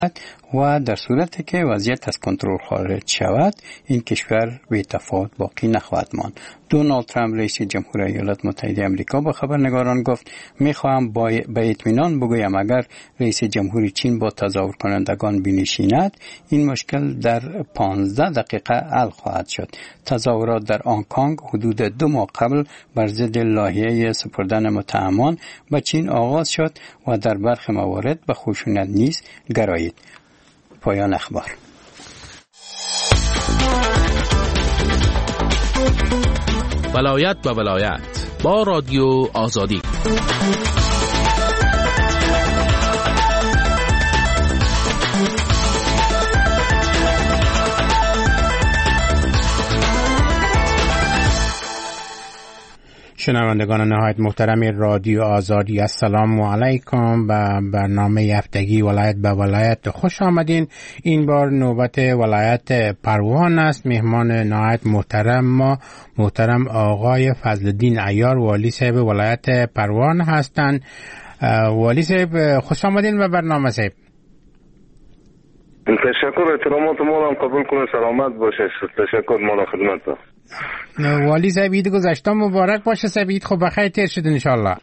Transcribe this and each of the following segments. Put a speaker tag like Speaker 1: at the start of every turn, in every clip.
Speaker 1: و در صورتی که وضعیت از کنترل خارج شود این کشور بی تفاوت باقی نخواهد ماند. دونالد ترامپ رئیس جمهور ایالات متحده آمریکا به خبرنگاران گفت میخواهم به اطمینان بگویم اگر رئیس جمهور چین با تظاهر کنندگان بنشیند این مشکل در 15 دقیقه حل خواهد شد. تظاهرات در هنگ کنگ حدود 2 ماه قبل بر ضد لایحه سپردن متهمان به چین آغاز شد و در برخی موارد به خشونت نیز گرایید. پایان اخبار.
Speaker 2: ولایت به ولایت با رادیو آزادی.
Speaker 3: شنوندگان نهایت محترم رادیو آزادی، السلام علیکم. به برنامه هفتگی ولایت به ولایت خوش آمدین. این بار نوبت ولایت پروان است. مهمان نهایت محترم آقای فضلالدین عیار والی صاحب ولایت پروان هستند. والی صاحب خوش آمدین به برنامه صاحب.
Speaker 4: تشکر، احترامات ما هم قبول کنه، سلامت باشه. تشکر، ما خدمت.
Speaker 3: والی صاحب عید گذشته مبارک باشه. صاحب عید خوب بخیر تیر شد انشالله.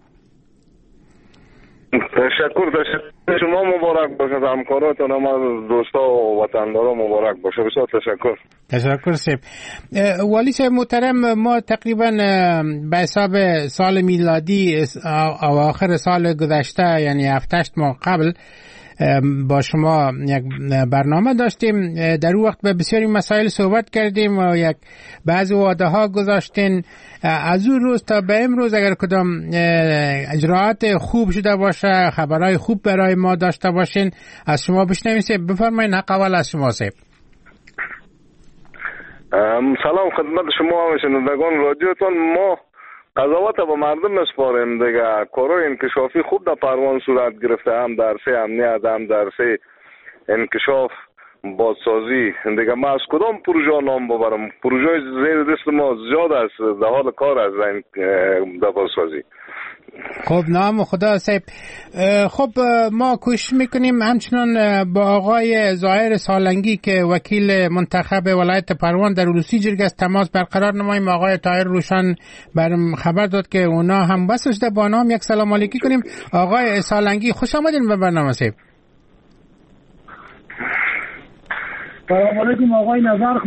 Speaker 4: تشکر شما مبارک باشه، همکاراتون هم دوستا و وطندارا مبارک باشه. بسیار
Speaker 3: تشکر صاحب. والی صاحب محترم، ما تقریبا به حساب سال میلادی اواخر سال گذشته یعنی 7-8 ماه قبل با شما یک برنامه داشتیم. در اون وقت به بسیاری مسائل صحبت کردیم و یک بعضی وعده ها گذاشتین. از اون روز تا به امروز اگر کدام اجراعات خوب شده باشه، خبرهای خوب برای ما داشته باشین، از شما بشنویم. بفرمایید، حق اول از شما صاحب.
Speaker 4: سلام خدمت شما و شنوندگان رادیوتون. ما قضاوت با مردم مسپاریم دیگه. کارهای انکشافی خوب در پروان صورت گرفته، هم در سه امنیت، هم در سه انکشاف بازسازی. دیگه ما از کدام پروژه نام ببرم؟ پروژه زیر دست ما زیاد است، در حال کار است در بازسازی.
Speaker 3: خب نام خدا صاحب. خب ما کوشش میکنیم همچنان با آقای ظاهر سالنگی که وکیل منتخب ولایت پروان در علوسی جرگه است تماس برقرار نماییم. آقای طاهر روشن برم خبر داد که اونا هم بس شده، با نام یک سلام علیکی کنیم. آقای سالنگی خوش آمدین به برنامه صاحب.
Speaker 5: سلام علیکم آقای نظر،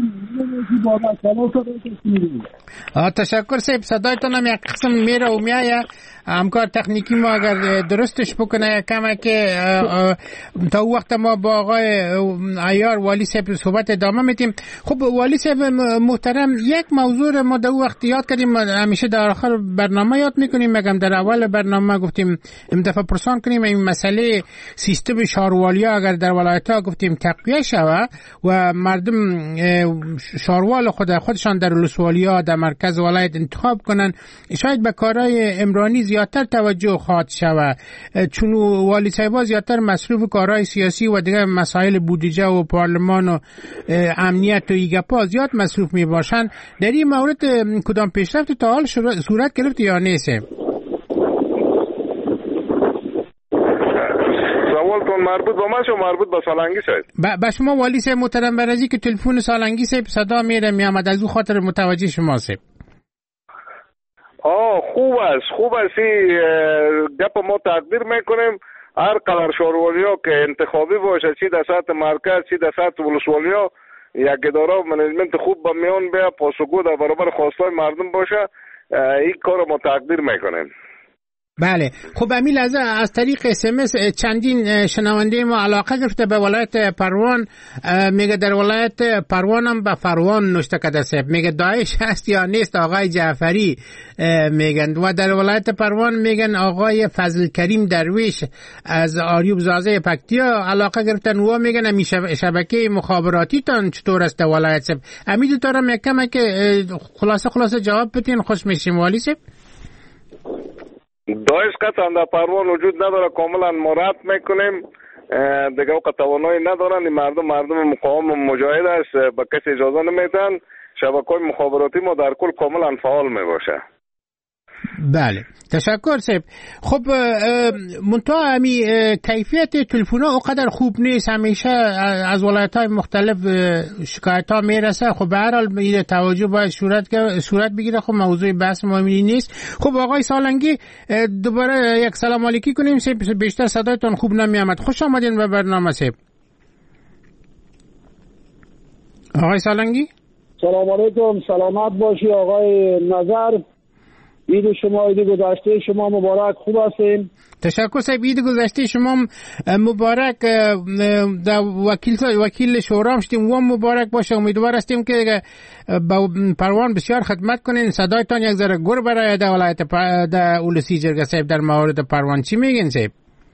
Speaker 3: تشکر صاحب. صدایتون هم یک قسم میره و میایه. همکار تکنیکی ما اگر درستش بکنه کمه که تا وقت ما با آقای عیار والی صاحب صحبت ادامه میدیم. خب والی صاحب محترم، یک موضوع ما در وقت یاد کردیم، همیشه در آخر برنامه یاد میکنیم، مگم در اول برنامه گفتیم این دفعه پرسان کنیم این مسئله سیستم شاروالیا اگر در ولایت ها گفتیم تقویه شود و مردم شاروال خودشان در ولسوالیا در مرکز ولایت انتخاب کنن، شاید به کارهای عمرانی زیادتر توجه خواهد شود، چون والی صاحبا زیادتر مصروف کارهای سیاسی و دیگر مسائل بودجه و پارلمان و امنیت و ایگپا زیاد مصروف می باشند. در این مورد کدام پیشرفت تا حال صورت گرفت یا نیست؟
Speaker 4: سوالتون مربوط به من شو مربوط به سالنگی شد؟
Speaker 3: به شما والی صاحب محترم، برازی که تلفن سالنگی صاحب صدا میره میامد، از او خاطر متوجه شما صاحب.
Speaker 4: خوب است گپ ما تقدیر میکنیم. هر قدر شاروالیا که انتخابی باشه، چی در سطح مرکز چی در سطح ولسوالیا، یک اداره منیجمنت خوب به میان بیاد، پاسخگو در برابر خواستهای مردم باشه، این کار ما تقدیر میکنیم.
Speaker 3: بله. خب امی لحظه از طریق SMS چندین شنونده ما علاقه گرفته به ولایت پروان. میگه در ولایت پروان هم به فروان نوشته کده صاحب، میگه داعش هست یا نیست آقای جعفری میگن. و در ولایت پروان میگن آقای فضل کریم درویش از آریوب زازه پکتیا علاقه گرفتن و میگن امی شبکه مخابراتی تان چطور است ولایت صاحب. امی دو تارم یک کمه که خلاصه جواب بتین خوش میشیم والی صاحب.
Speaker 4: داعش قطعا در پروان وجود نداره، کاملا مراد میکنیم. دیگه وقت توانایی ندارن. این مردم مقاوم مجاهد است، به کسی اجازه نمیدن. شبکه‌های مخابراتی ما در کل کاملا فعال میباشه.
Speaker 3: بله تشکر صاحب. خب منتها همی کیفیت تلفن ها اونقدر خوب نیست، همیشه از ولایت های مختلف شکایت ها میرسه. خب به هر حال این توجه باید صورت بگیره. خب موضوع بحث ما نیست. خب آقای سالنگی دوباره یک سلام علیکی کنیم. بیشتر صدایتون خوب نمیامد. خوش آمدین به برنامه صاحب. آقای سالنگی
Speaker 5: سلام علیکم، سلامت باشی آقای نظر. عید شما، عید گذشته شما مبارک. خوب هستین؟
Speaker 3: تشکر صاحب. عید گذشته شما مبارک. در وکیل شورا شدیم و مبارک باشه. امیدوار هستیم که با پروان بسیار خدمت کنین. صدایتان یک ذره گر برای در ولایت در اولسی جرگه صاحب در مورد پروان چی میگین صاحب؟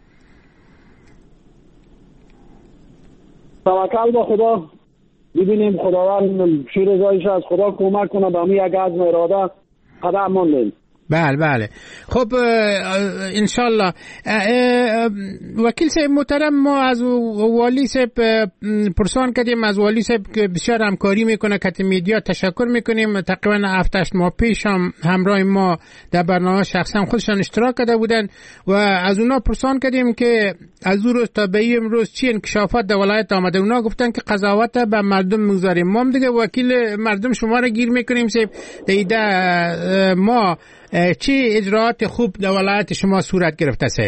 Speaker 5: توکل به خدا. ببینیم خداوند شیر رضایش از خدا کمک کنه به همین یک عزم اراده قدم ماندیم.
Speaker 3: بله. خب انشالله. وکیل صاحب محترم، ما از والی صاحب پرسان کردیم، از والی صاحب که بسیار همکاری میکنه کت میدیا تشکر میکنیم. تقریبا 7-8 ماه پیش هم همراه ما در برنامه شخصا خودشان اشتراک کرده بودن و از اونا پرسان کردیم که از روز تا به امروز چی انکشافات در ولایت آمده. اونا گفتن که قضاوت به مردم میگذاریم. ما هم دیگه وکیل مردم شما را گیر میکنیم صاحب. دیده ما چی اجراعات خوب در ولایت شما صورت گرفته صاحب؟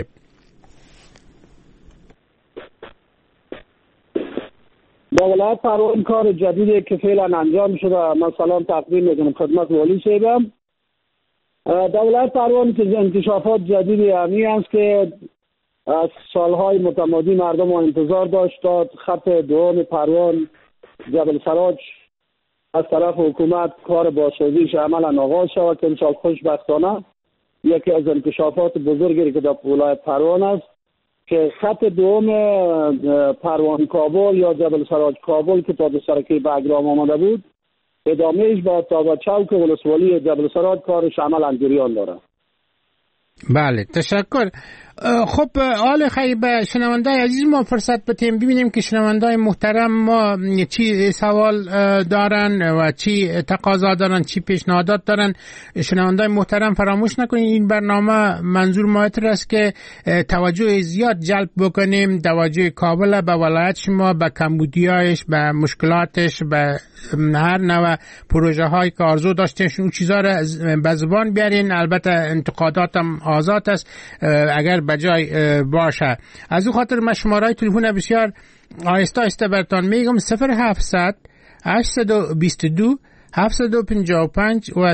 Speaker 5: در ولایت پروان کار جدیدی که فعلا انجام شده مثلا تقدیم میکنم خدمت والی صاحبم. در ولایت پروان که انکشافات جدیدی همی است که از سالهای متمادی مردم انتظار داشت تا خط دوم پروان جبل سراج از طرف حکومت کار بازسازیش عملا آغاز شود که امسال خوشبختانه یکی از انکشافات بزرگی که در ولایت پروان است که خط دوم پروان کابل یا جبل سراج کابل که تا سرکی به اجرام آمده بود ادامهش با تا به چوک ولسوالی جبل سراج کارش عملا جریان داره.
Speaker 3: بله تشکر. خب آل خیلی به شنونده عزیز ما فرصت بتیم ببینیم که شنونده محترم ما چی سوال دارن و چی تقاضا دارن، چی پیشنهادات دارن. شنونده محترم فراموش نکنید این برنامه منظور ما است که توجه زیاد جلب بکنیم، توجه کابل به ولایت شما، به کمبودیایش، به مشکلاتش، به هر نوع پروژه هایی که آرزو داشتین اون چیزا را به زبان بیارین. البته انتقاداتم آزاد است اگر بجای باشه. از او خاطر من شماره تلفن بسیار آهسته براتون میگم 0700 822 755 و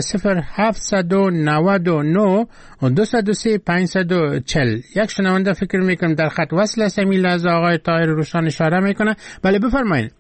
Speaker 3: 0799 203 540. یک شنونده فکر میکنم در خط وصل است. امیل از آقای طاهر روشان اشاره میکنه. بله بفرمایید.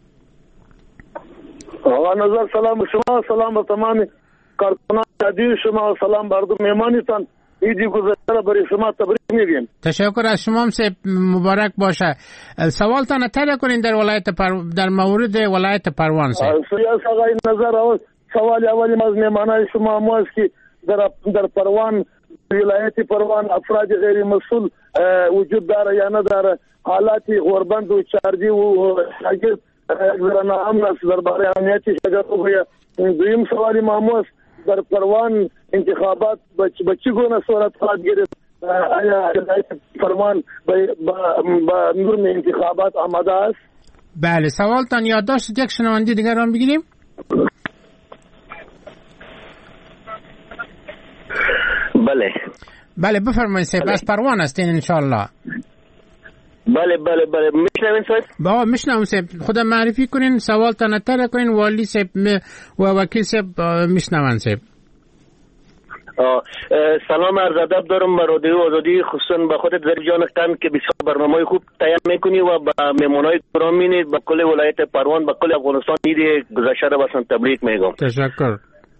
Speaker 4: آقا نظر سلام شما، سلام به تمام کارکنان رادیو شما، سلام بر مهمانتان. ایدی گذشته برای شما تبریک میگیم.
Speaker 3: تشکر از شما هم مبارک باشه. سوالتان اطلاع کنین در مورد ولایت پروان صاحب.
Speaker 4: سیاست آقای نظر سوال اولی از مهمانان شما ما است که در پروان ولایت پروان افراد غیر مسئول وجود داره یا نداره، حالاتی غربند و چارجی و شاگرد اگر امن است درباره امنیتی شاگرد و دویم سوالی ما است در پروان انتخابات به چی گونه صورت خواهد گرفت؟ آیا پروان با نظم انتخابات آماده است؟
Speaker 3: بله سوالتان یادداشت یک شنونده دیگر هم بگیریم. بله بفرمایید صاحب. از پروان هستین انشالله.
Speaker 6: بله میشنوین صاحب؟
Speaker 3: با میشنوم صاحب. خدا معرفی کنین، سوالتان اطلاع کنین. والی صاحب و وکیل صاحب میشنون صاحب.
Speaker 6: سلام عرض ادب دارم به رادیو آزادی، خصوصا به خودت ظریف جان اختم که بسیار برنامه خوب تیار میکنی و به مهمانای گرامی به کل ولایت پروان به کل افغانستان عید گذشته را بسن تبریک میگم.
Speaker 3: تشکر.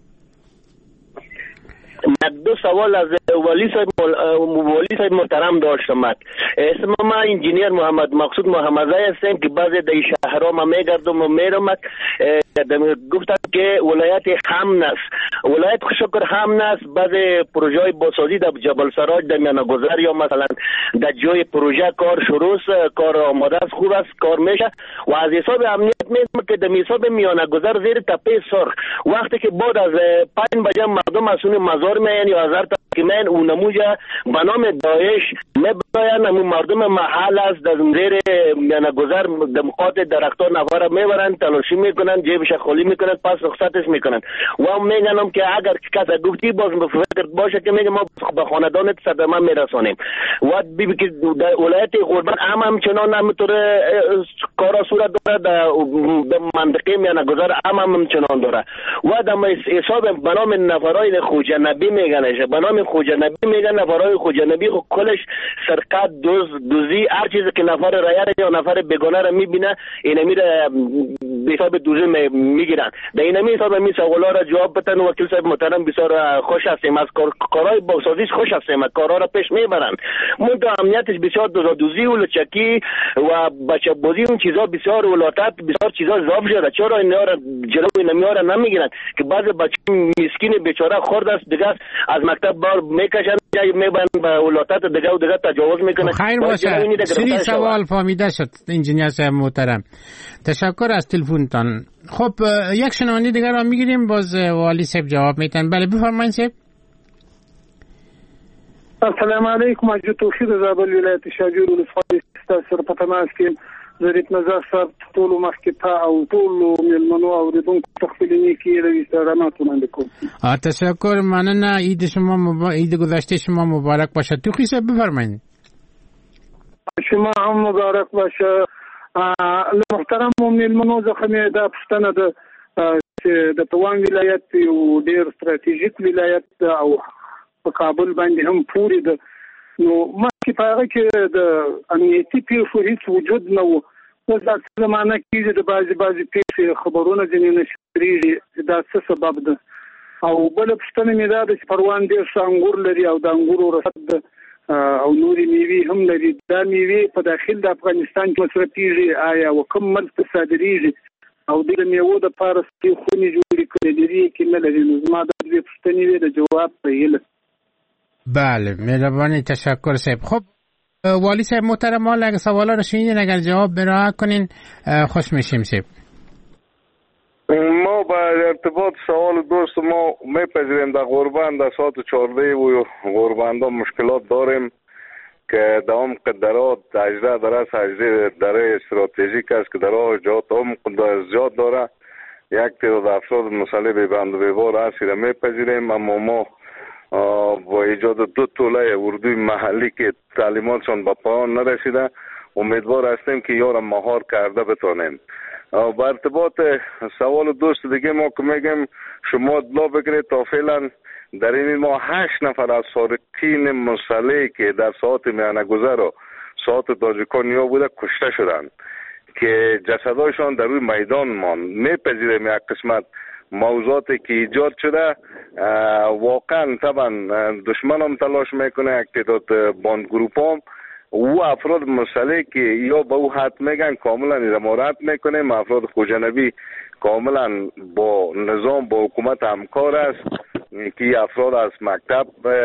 Speaker 6: دو سوال از والی صاحب محترم داشتم. اسم ما انجینیر محمد مقصود محمدی هستم که بعضی در شهرها ما میگردم و میرم. گفتم که ولایت همن است، ولایت شکر همن است. بعضی پروژه بازسازی در جبل سراج در میانگذر یا مثلا در جای پروژه کار شروع است، کار آماده است، خوب است، کار میشه و از حساب امنیت میگم که در حساب میانه گذر زیر تپه سرخ وقتی که بعد از 5 بجه مردم از اون مزار میان یا هزار تا که میان اون نموجه به نام داعش میبراین همون مردم محل است در زیر میانه گذر در مقاط درختان نفر میبرن تلاشی میکنن جیبش خالی میکنن پس رخصتش میکنن و میگنم که اگر کسی گفتی باز فکر باشه که میگم ما به خاندانت صدمه میرسانیم و ببین که در ولایت غربت همچنان همینطور کارا صورت داره در منطقه میانه گذر همچنان داره و در حساب به نام نفرای خوجنبی میگنش به نام خوجنبی میگن نفرای خوجنبی کلش سرقت دوزی هر چیزی که نفر رایت یا نفر بیگانه را میبینه این میره به حساب دوزی میگیرن در این حساب می سوالا را جواب بدن وکیل صاحب محترم بسیار خوش هستیم از کارهای بازسازیش خوش هستیم کارها را پیش میبرن منتها امنیتش بسیار دوزی و لچکی و بچه بازی اون چیزا بسیار ولاتت بسیار چیزا ضعف شده چرا اینا را جلوی نمیاره نمیگیرن که بعض بچه مسکین بیچاره خرد است دیگه از مکتب بار میکشن جای میبرن به ولاتت دیگه و دیگه تجاوز میکنن
Speaker 3: خیر باشه سری سوال فهمیده شد انجینیر صاحب محترم تشکر از تلفنتان خب یک شنونده دیگر را میگیریم باز والی صاحب جواب میتن بله بفرمایید صاحب
Speaker 7: السلام علیکم اجو توفیق زابل ولایت شاجور ولسوالی ستاسو په تماس کې زریت نظر صاحب ټول مخکې تا او ټول ملمنو او ردون تخفیلینی کې روی سلامات ومنده کوم
Speaker 3: تشکر مننه عید شما عید گذشته شما مبارک باشه توخی صاحب بفرمایید
Speaker 7: شما هم مبارک باشه محترم ملمنو زخمه دا پښتنه د توان ولایت یو ډیر استراتیژیک ولایت او په کابل باندې هم پوری ده نو مخکې په هغه کې د امنیتي پیښو هیڅ وجود نه و اوس دا زمانه کې د بعضې پیښې خبرونه ځینې نشریږي دا څه سبب ده او بله پوښتنه مې دا ده چې پروان ډېر ښه انګور لري او د انګورو رسد ده او نورې میوې هم لري دا میوې په داخل د افغانستان کې مصرفېږي آیا و کوم ملک ته صادریږي او د میوو دپاره خونې جوړې کړې لري کې نه لري نو زما دا دوې پوښتنې وې د جواب په هیله
Speaker 3: بله مهربانی تشکر صاحب خب والی صاحب محترم ما اگر سوالا رو شنیدین اگر جواب براحت کنین خوش میشیم صاحب
Speaker 4: ما با ارتباط سوال دوست ما میپذیریم در غربان در ساعت 14 و غرباندا مشکلات داریم که دوام قدرات 18 درصد 18 دره استراتژیک است که در جهات هم زیاد داره یک تعداد افراد مسئله به بند و بیوار است را میپذیریم اما ما با ایجاد 2 توله اردوی محلی که تعلیماتشان به پایان نرسیده امیدوار هستیم که یارم مهار کرده بتانیم. با ارتباط سوال دوست دیگه ما که میگیم شما اطلاع بگیرید تا فعلا در این ما 8 نفر از سارقین مسلحی که در ساعت میانه گذر و ساعت تاجیکانیا بوده کشته شدند که جسدایشان در روی میدان ماند. میپذیریم یک قسمت موضوعاتی که ایجاد شده واقعا طبعا دشمن هم تلاش میکنه یک تعداد باند گروپ هم او افراد مسئله که یا به او حد میگن کاملا رمارت میکنه افراد خوجنبی کاملا با نظام با حکومت همکار است که افراد از مکتب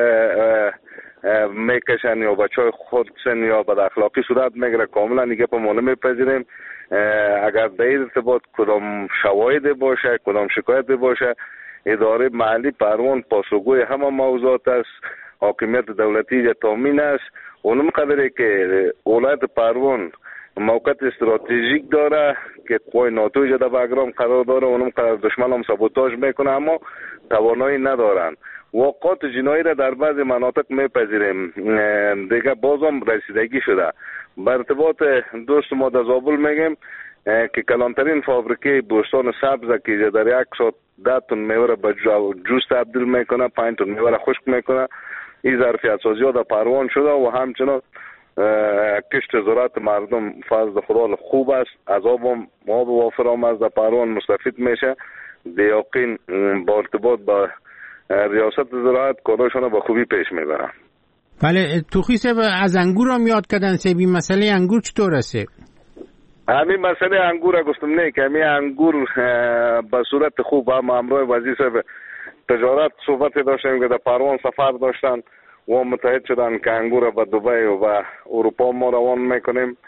Speaker 4: میکشن یا بچه های خودشن یا بد اخلاقی صورت میگیره کاملا دیگه پا ما نمیپذیریم. اگر در این ارتباط کدام شواهد باشه کدام شکایت باشه اداره محلی پروان پاسخگوی همه موضوعات است حاکمیت دولتی تامین است اونم قدره که ولایت پروان موقعیت استراتژیک داره که قوای ناتو در بگرام قرار داره اونم قدر دشمن هم سابوتاژ میکنه اما توانایی ندارن. واقعات جنایی را در بعض مناطق میپذیریم دیگه بازم رسیدگی شده. به ارتباط دوست ما در زابل میگیم که کلانترین فابریکه بوستان سبز که در یک ساعت 10 تن میوه را به جوس تبدیل میکنه 5 تن میوه را خشک میکنه این ظرفیت سازی ها در پروان شده و همچنان کشت زراعت مردم فضل خدا خوب است از آب وافر هم از در پروان مستفید میشه دیاقین با ارتباط با ریاست زراعت کاراشون به خوبی پیش میبرن.
Speaker 3: بله توخی صاحب از انگور هم یاد کردن سیبی مسئله انگور چطور است؟
Speaker 4: همین مسئله انگور گفتم نه که همین انگور به صورت خوب هم همراه وزیر صاحب تجارت صحبت داشتیم که در پروان سفر داشتن و متحد شدن که انگور به دبی و اروپا ما روان میکنیم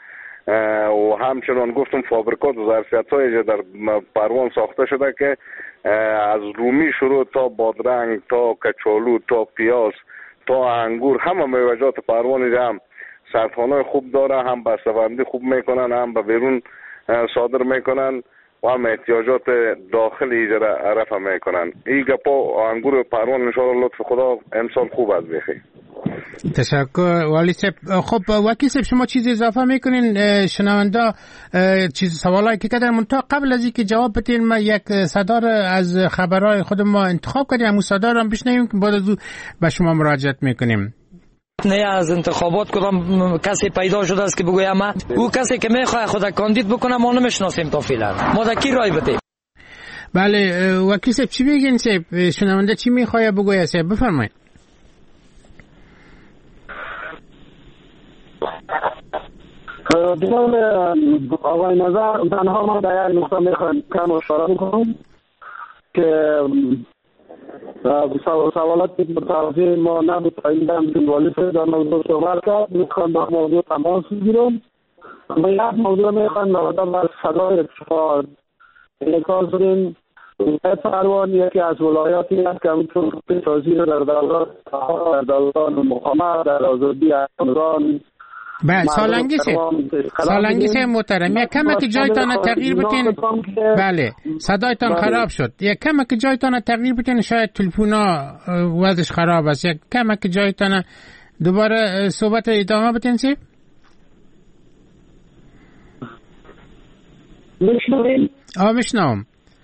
Speaker 4: و همچنان گفتم فابریکات و ظرفیت‌های در پروان ساخته شده که از رومی شروع تا بادرنگ تا کچالو تا پیاز تا انگور همه میوه‌جات پروان هم سرطانای خوب داره، هم بسته‌بندی خوب میکنن، هم به بیرون صادر میکنن و هم احتیاجات داخل ایجا رفع میکنن. این گپا انگور پروان انشاءالله لطف خدا امسال خوب است بخیر.
Speaker 3: تشکر والی صاحب. خب وکیل صاحب شما چیز اضافه میکنین؟ شنونده چیز سوالایی که کردن منتها قبل از اینکه جواب بدین ما یک صدا از خبرهای خود ما انتخاب کردیم، همون صدا رو هم بشنویم که بعد از اون به شما مراجعت میکنیم.
Speaker 8: نه از انتخابات کدام کسی پیدا شده است که بگویم ما او کسی که میخواد خود کاندید بکنه ما نمیشناسیم تا فعلا، ما در کی رای بدیم؟
Speaker 3: بله وکیل صاحب چی بگین صاحب؟ شنونده چی میخواد بگوید صاحب؟ بفرمایید.
Speaker 5: جناب آقای نظر، تنها من در یک نقطه میخوایم کم اشاره بکنم که سوالات متوجه ما نبود. این والی صاحب در موضوع صحبت کرد، میخوایم با موضوع تماس بگیرم. ما یک موضوع میخوایم نوازده بر صدای اتفاق انعکاس بدیم. ولایت پروان یکی از ولایاتی است که همونطور سازی در دوران مقاومت در آزادی افغان
Speaker 3: بله سالنگی سه محترم یک کمک جایتان تغییر بتین. بله صدایتان خراب شد، یک کمک جایتان تغییر بتین، شاید تلفونا وضعش خراب است. یک کمک جایتان دوباره صحبت ادامه بتین سی. میشنوم.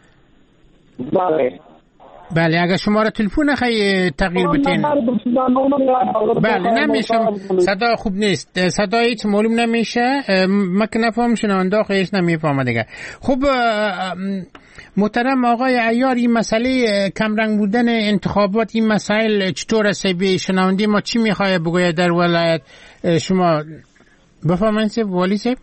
Speaker 3: بله اگر شماره تلفن خیلی تغییر بتین. بله نمیشم، صدا خوب نیست، صدا هیچ معلوم نمیشه، ما که نفهم شنونده خیلیش نمیفهمه دیگه. خب محترم آقای عیار، این مسئله کمرنگ بودن انتخابات، این مسائل چطور است به شنونده ما؟ چی میخواه بگوید در ولایت شما؟ بفهمین سیب والی سیب.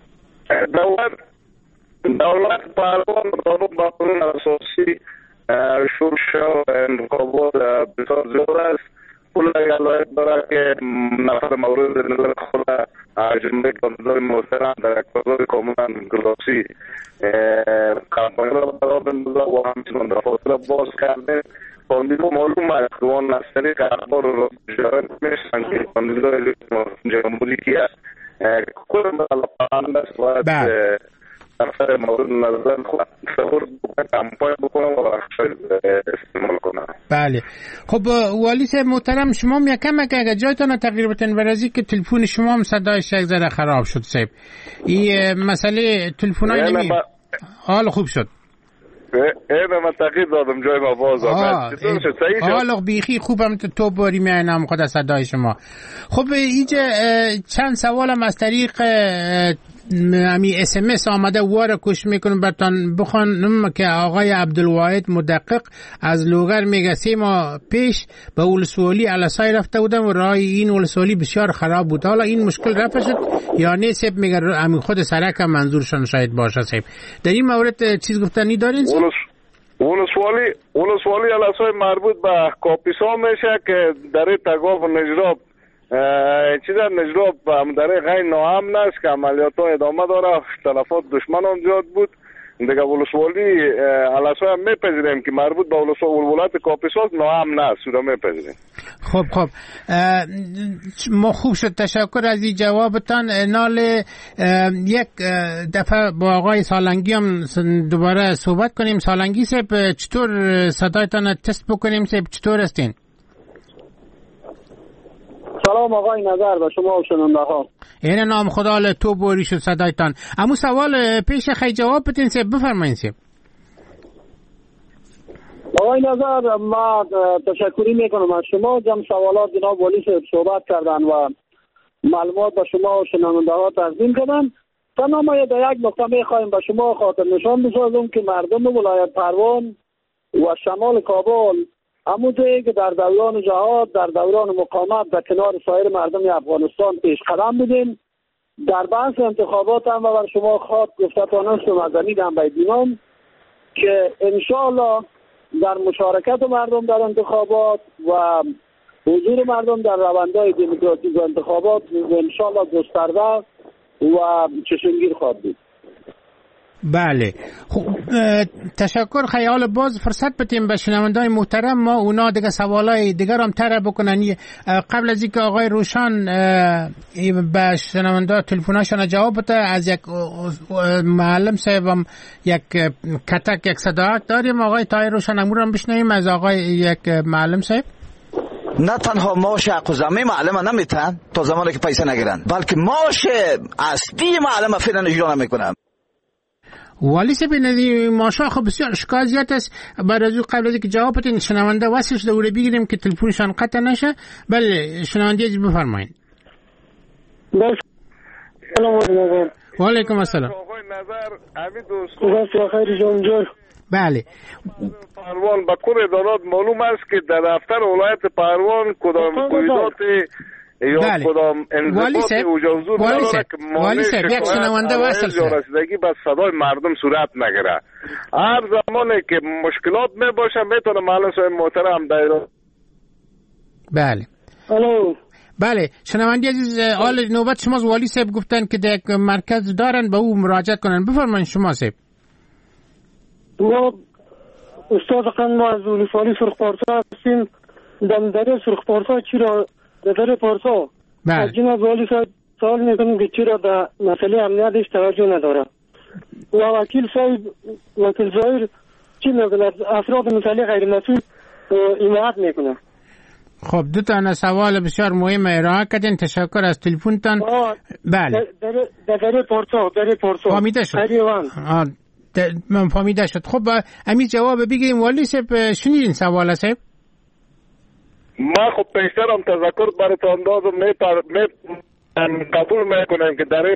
Speaker 4: دولت پروان با قانون اساسی شروع شد انتخابات بسیار زیاد است. کل علایت داره که نفر مورد نظر خود جمعه کاندیدای محترم در اقتضای کاملا گلاسی کمپانی را برای بندازه و همچنان در فاصله باز کرده. کاندیدا معلوم است که آن از طریق اخبار را اشاره میشن که کاندیدای جمهوری کی است. کل مطلب است باید نفر مورد نظر خود کمپانی بکنم و استعمال کنم.
Speaker 3: بله خب والی صاحب محترم، شما هم یکم اگر جایتان تغییر بتن برازی که تلفون شما هم صدایش یک ذره خراب شد صاحب. این مسئله تلفونای نمی حال خوب شد.
Speaker 4: اینه من تغییر دادم جای ما باز آمد.
Speaker 3: حالا بیخی خوبم تو باری میانم خود صدای شما. خب اینجا چند سوالم از طریق امی SMS آمده واره کش میکنم برتان بخوانم که آقای عبدالواحد مدقق از لوگر میگه 3 ماه پیش به ولسوالی علسای رفته بودم و راه این ولسوالی بسیار خراب بود. حالا این مشکل رفع شد یا نه صاحب؟ میگه همین خود سرک هم منظورشان شاید باشه صاحب. در این مورد چیز گفتنی دارین؟
Speaker 4: ولسوالی علسای مربوط به کاپیسا میشه که در تگاف و نجراب چیزا نجراب در غیر ناامن است که عملیات ها ادامه داره. تلفات دشمن هم زیاد بود دیگه. ولسوالی علسای هم میپذیریم که مربوط به ولایت کاپیساس ناامن است، سودا میپذیریم.
Speaker 3: خب ما خوب شد، تشکر از این جوابتان. نال یک دفعه با آقای سالنگی هم دوباره صحبت کنیم. سالنگی صاحب چطور صدایتان تست بکنیم صاحب؟ چطور هستین؟
Speaker 5: سلام آقای نظر و شما و شنونده ها.
Speaker 3: این نام خدا تو بوری شد صدایتان. اما سوال پیش خیلی جواب بتین سیب، بفرمایین سیب.
Speaker 5: آقای نظر ما تشکری میکنم از شما. جمع سوالات جناب والی صحبت کردن و معلومات به شما و شنونده ها تقدیم کردن. تنها ما در یک نقطه میخوایم به شما خاطر نشان بسازم که مردم ولایت پروان و شمال کابل همونطوری که در دوران جهاد، در دوران مقاومت در کنار سایر مردم افغانستان پیش قدم بودیم. در بحث انتخابات هم و بر شما خاط گفتتانست و مدنی هم بایدینم که انشاءالله در مشارکت مردم در انتخابات و حضور مردم در روندهای دموکراتیک و انتخابات انشاءالله گسترده و چشمگیر خواهد بود.
Speaker 3: بله تشکر. خیال باز فرصت بدیم به شنوندای محترم، ما اونا دیگه سوالای دیگر هم طرح بکنن. قبل از اینکه آقای روشن به شنوندا تلفناشون جواب بده، از یک معلم صاحبم یک کتک یک صداعت داریم. آقای طاهر روشن امور هم بشنویم از آقای یک معلم صاحب.
Speaker 9: نه تنها معاش حق زمین معلم نمیتن تا زمانی که پیسه نگیرن، بلکه معاش اصلی معلم فعلا اجرا نمیکنن.
Speaker 3: والی سپیندی ماشا خب بسیار شکایت است. بعد از قبل از اینکه جواب بدین شنونده واسه شده دوره بگیریم که تلفنشان قطع نشه. بله شنونده بفرمایید.
Speaker 7: سلام
Speaker 3: و علیکم السلام.
Speaker 4: آقای نظر امید دوست
Speaker 7: خوب خیر جان.
Speaker 3: بله
Speaker 4: پروان با کل ادارات معلوم است که در دفتر ولایت پروان کدام قیودات یا
Speaker 3: بله.
Speaker 4: کدام انضباط وجوزور نداره که
Speaker 3: والی صاحب یک شنونده وصل شد
Speaker 4: رسیدگی به صدای مردم صورت نگیره. هر زمانی که مشکلات می باشه میتونه معلم صاحب محترم دایره.
Speaker 3: بله
Speaker 7: الو
Speaker 3: بله شنونده عزیز، حال نوبت شما. والی صاحب گفتن که در یک مرکز دارن به او مراجعت کنن. بفرمایید شما صاحب.
Speaker 7: ما استاد ما از ولسوالی سرخپارسا هستیم. دره سرخپارسا چرا در پارسا از جناب والی صاحب سوال میکنیم که چرا به مسئله امنیتش توجه نداره و وکیل ظاهر چی میگه افراد مسئله غیر مسئول حمایت میکنه.
Speaker 3: خب دو تا سوال بسیار مهم ارائه کردین. تشکر از تلفنتان. بله
Speaker 7: در پارسا
Speaker 3: فهمیده شد. من فهمیده شد. خب امی جواب بگیریم. والی صاحب شنیدین سوال صاحب؟
Speaker 4: ما خب پیشترم تذکر براتان دادم. قبول میکنم که در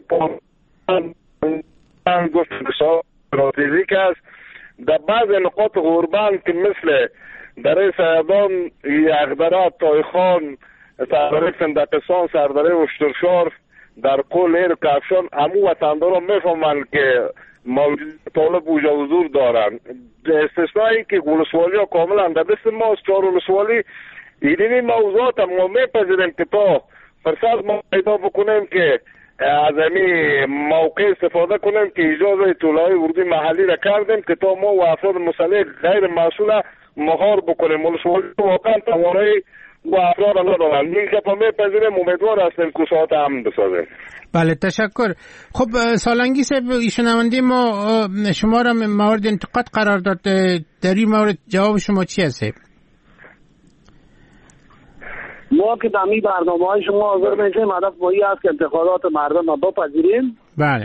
Speaker 4: پارسان گفت استراتژیک است. در بعض نقاط غربان که مثل در سیدان، یغدره، تایخان، سردره صندقستان، سردره اشترشار، در قول ایر کفشان همو وطنداران میفهمند که موجود طالب وجه حضور دارن. استثنایی که ولسوالی ها کاملا در دست ماست. 4 ولسوالی اینی موضوعات هم میپذیریم که تا فرصت ما پیدا بکنیم که از این موقع استفاده کنیم که اجازه طلای اردوی محلی را کردیم که تا ما و افراد مسئله غیر مسئول مهار بکنیم. ولسوالی واقعا توانایی و افراد را ندارن. این که ما میپذیریم، امیدوار هستیم که ساعت امن بسازیم.
Speaker 3: بله تشکر. خب سالنگی صاحب شنونده ما شما را مورد انتقاد قرار داد. در این مورد جواب شما چی هست؟
Speaker 5: ما که دمی برنامه های شما حاضر میشیم، هدف ما این است که انتقادات مردم را بپذیریم.
Speaker 3: بله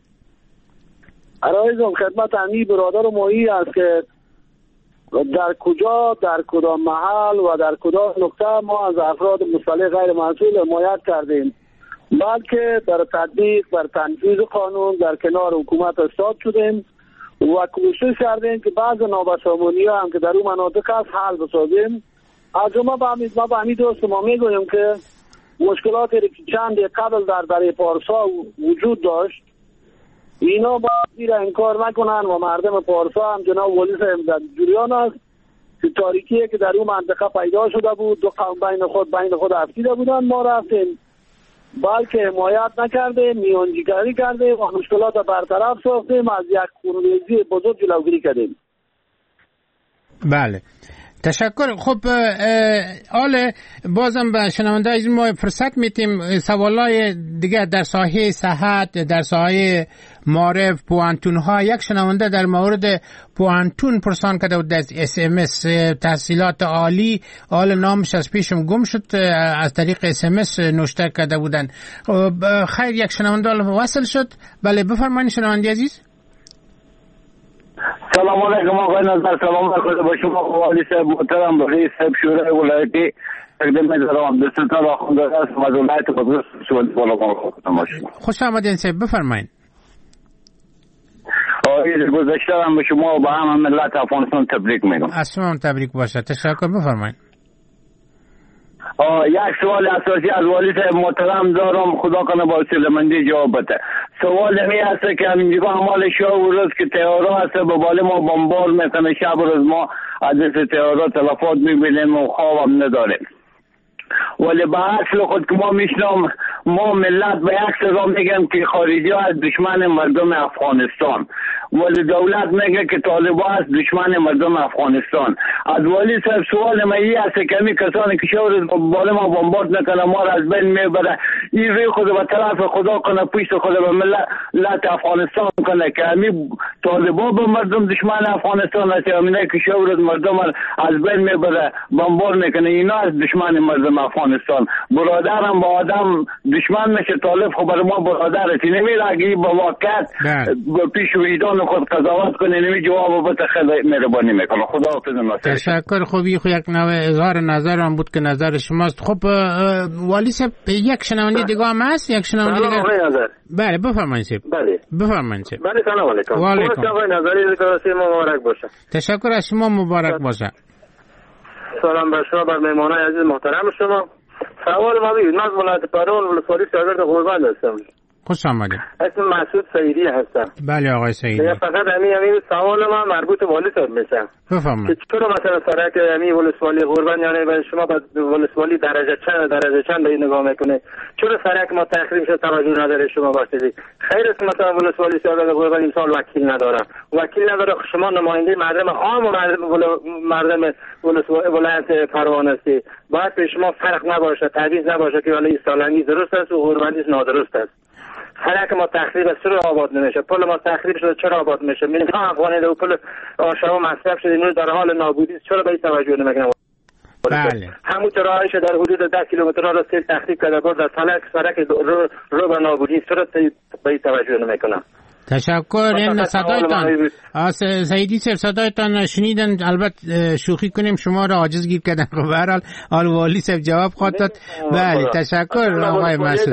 Speaker 5: عرایزم خدمت امی برادر مایی است که در کجا، در کدام محل و در کدام نقطه ما از افراد مسئله غیر مسئول حمایت کردیم، بلکه در تطبیق بر تنفیذ قانون در کنار حکومت استاد شدیم و کوشش کردیم که بعض نابسامانی ها هم که در اون مناطق هست حل بسازیم. از ما به همین دوست ما میگویم که مشکلاتی که چند قبل در پارسا وجود داشت اینا باید را انکار نکنن و مردم پارسا هم جناب والی صاحب در جریان است که تاریکیه که در اون منطقه پیدا شده بود. دو قوم بین خود افتیده بودن. ما رفتیم بلکه حمایت نکردیم، میانجیگری کردیم و مشکلات برطرف ساختیم، از یک خونریزی بزرگ جلوگیری کردیم.
Speaker 3: بله تشکر. خب حالا بازم به شنونده از ما فرصت میتیم سوالای دیگه در ساحه صحت، در ساحه معارف، پوانتون ها. یک شنونده در مورد پوانتون پرسان کرده بود از SMS تحصیلات عالی. حالا نامش از پیشم گم شد، از طریق SMS نوشته کرده بودن. خیر یک شنونده وصل شد. بله بفرمایید شنونده عزیز.
Speaker 10: سلام علیکم آقای نظر. سلام علیکم با شما والی صاحب محترم، رئیس صاحب شورای ولایتی تقدیم می‌کنم. به سلطان آخوند است از ولایت قدس سوال بالا خدمت.
Speaker 3: خوش آمدین صاحب بفرمایید.
Speaker 10: عید گذشته هم به شما و به همه ملت افغانستان تبریک میگم.
Speaker 3: از شما تبریک باشه. تشکر. بفرمایید.
Speaker 10: یک سوال اساسی از والی صاحب محترم دارم، خدا کنه با سلمندی جواب بده. سوال می هست که همینجا عمال شب و روز که تیارا هست به بالا ما بمبار میکنه، شب و روز ما از این تیارا تلفات میبینیم و خواب هم نداریم. ولی به اصل خود که ما میشنم ما ملت به یک صدا میگن که خارجی ها از دشمن مردم افغانستان، ولی دولت میگه که طالبان از دشمن مردم افغانستان. از والی صاحب سوال من این است که کمی کسانی که شورز بالا ما بمبارد نکنه ما را از بین میبره، این روی خود به طرف خدا کنه، پشت خود به ملت افغانستان کنه که همی طالبان به مردم دشمن افغانستان است، همینه که شورز مردم از بین میبره بمبارد میکنه، اینا از دشمن مردم افغانستان. برادرم با آدم دشمن میشه، طالب خب برای ما برادر تی نمیره اگه با واقعیت پیش ویدان خود قضاوت کنه نمی جواب بده خیلی مهربانی میکنه. خدا حافظ.
Speaker 3: تشکر. خوبی خو یک نوع اظهار نظر هم بود که نظر شماست. خب والی صاحب یک شنونده دیگه هم هست، یک شنونده دیگه. بله بفرمایید.
Speaker 11: بله
Speaker 3: بفرمایید.
Speaker 11: بله سلام علیکم.
Speaker 3: و علیکم.
Speaker 11: آقای نظری دکتر مبارک باشه.
Speaker 3: تشکر از شما، مبارک باشه.
Speaker 11: سلام بر شما، بر مهمانان عزیز محترم شما. سوال ما بود، من ولایت پرون ولسوالی شاگرد غربند هستم.
Speaker 3: خوش آمدید.
Speaker 11: اسم مسعود سعیدی هستم.
Speaker 3: بله آقای سعیدی.
Speaker 11: فقط همین سوال ما مربوط به والی صاحب میشه.
Speaker 3: بفرمایید.
Speaker 11: چرا مثلا سرک همین ولسوالی غربند یعنی به شما به ولسوالی درجه چند به نگاه میکنه؟ چرا سرک ما تخریب شد توجه نداره شما واسطی؟ خیر است مثلا ولسوالی شاگرد غربند امسال وکیل نداره، شما نماینده مردم عام و مردم ولایت پروان هستی. باید به شما فرق نباشه، تعویض نباشه که ولی سالنگی درست است و غربندی نادرست است. سرک ما تخریب است، چرا آباد نمیشه؟ پل ما تخریب شده، چرا آباد میشه؟ میلیون افغانی دو پل آشوا مصرف شده، اینو در حال نابودی، چرا به این توجه نمیکنه؟
Speaker 3: بله.
Speaker 11: همون راهش در حدود 10 کیلومتر را سیل تخریب کرده بود، در سرک رو به نابودی، چرا به این توجه نمیکنه؟
Speaker 3: تشکر. این صدایتان سعیدی صاحب صدایتان شنیدن، البته شوخی کنیم شما را عاجز گیر کردن. خب به هر حال آل والی صاحب جواب خواهد داد. بله تشکر آقای مسعود.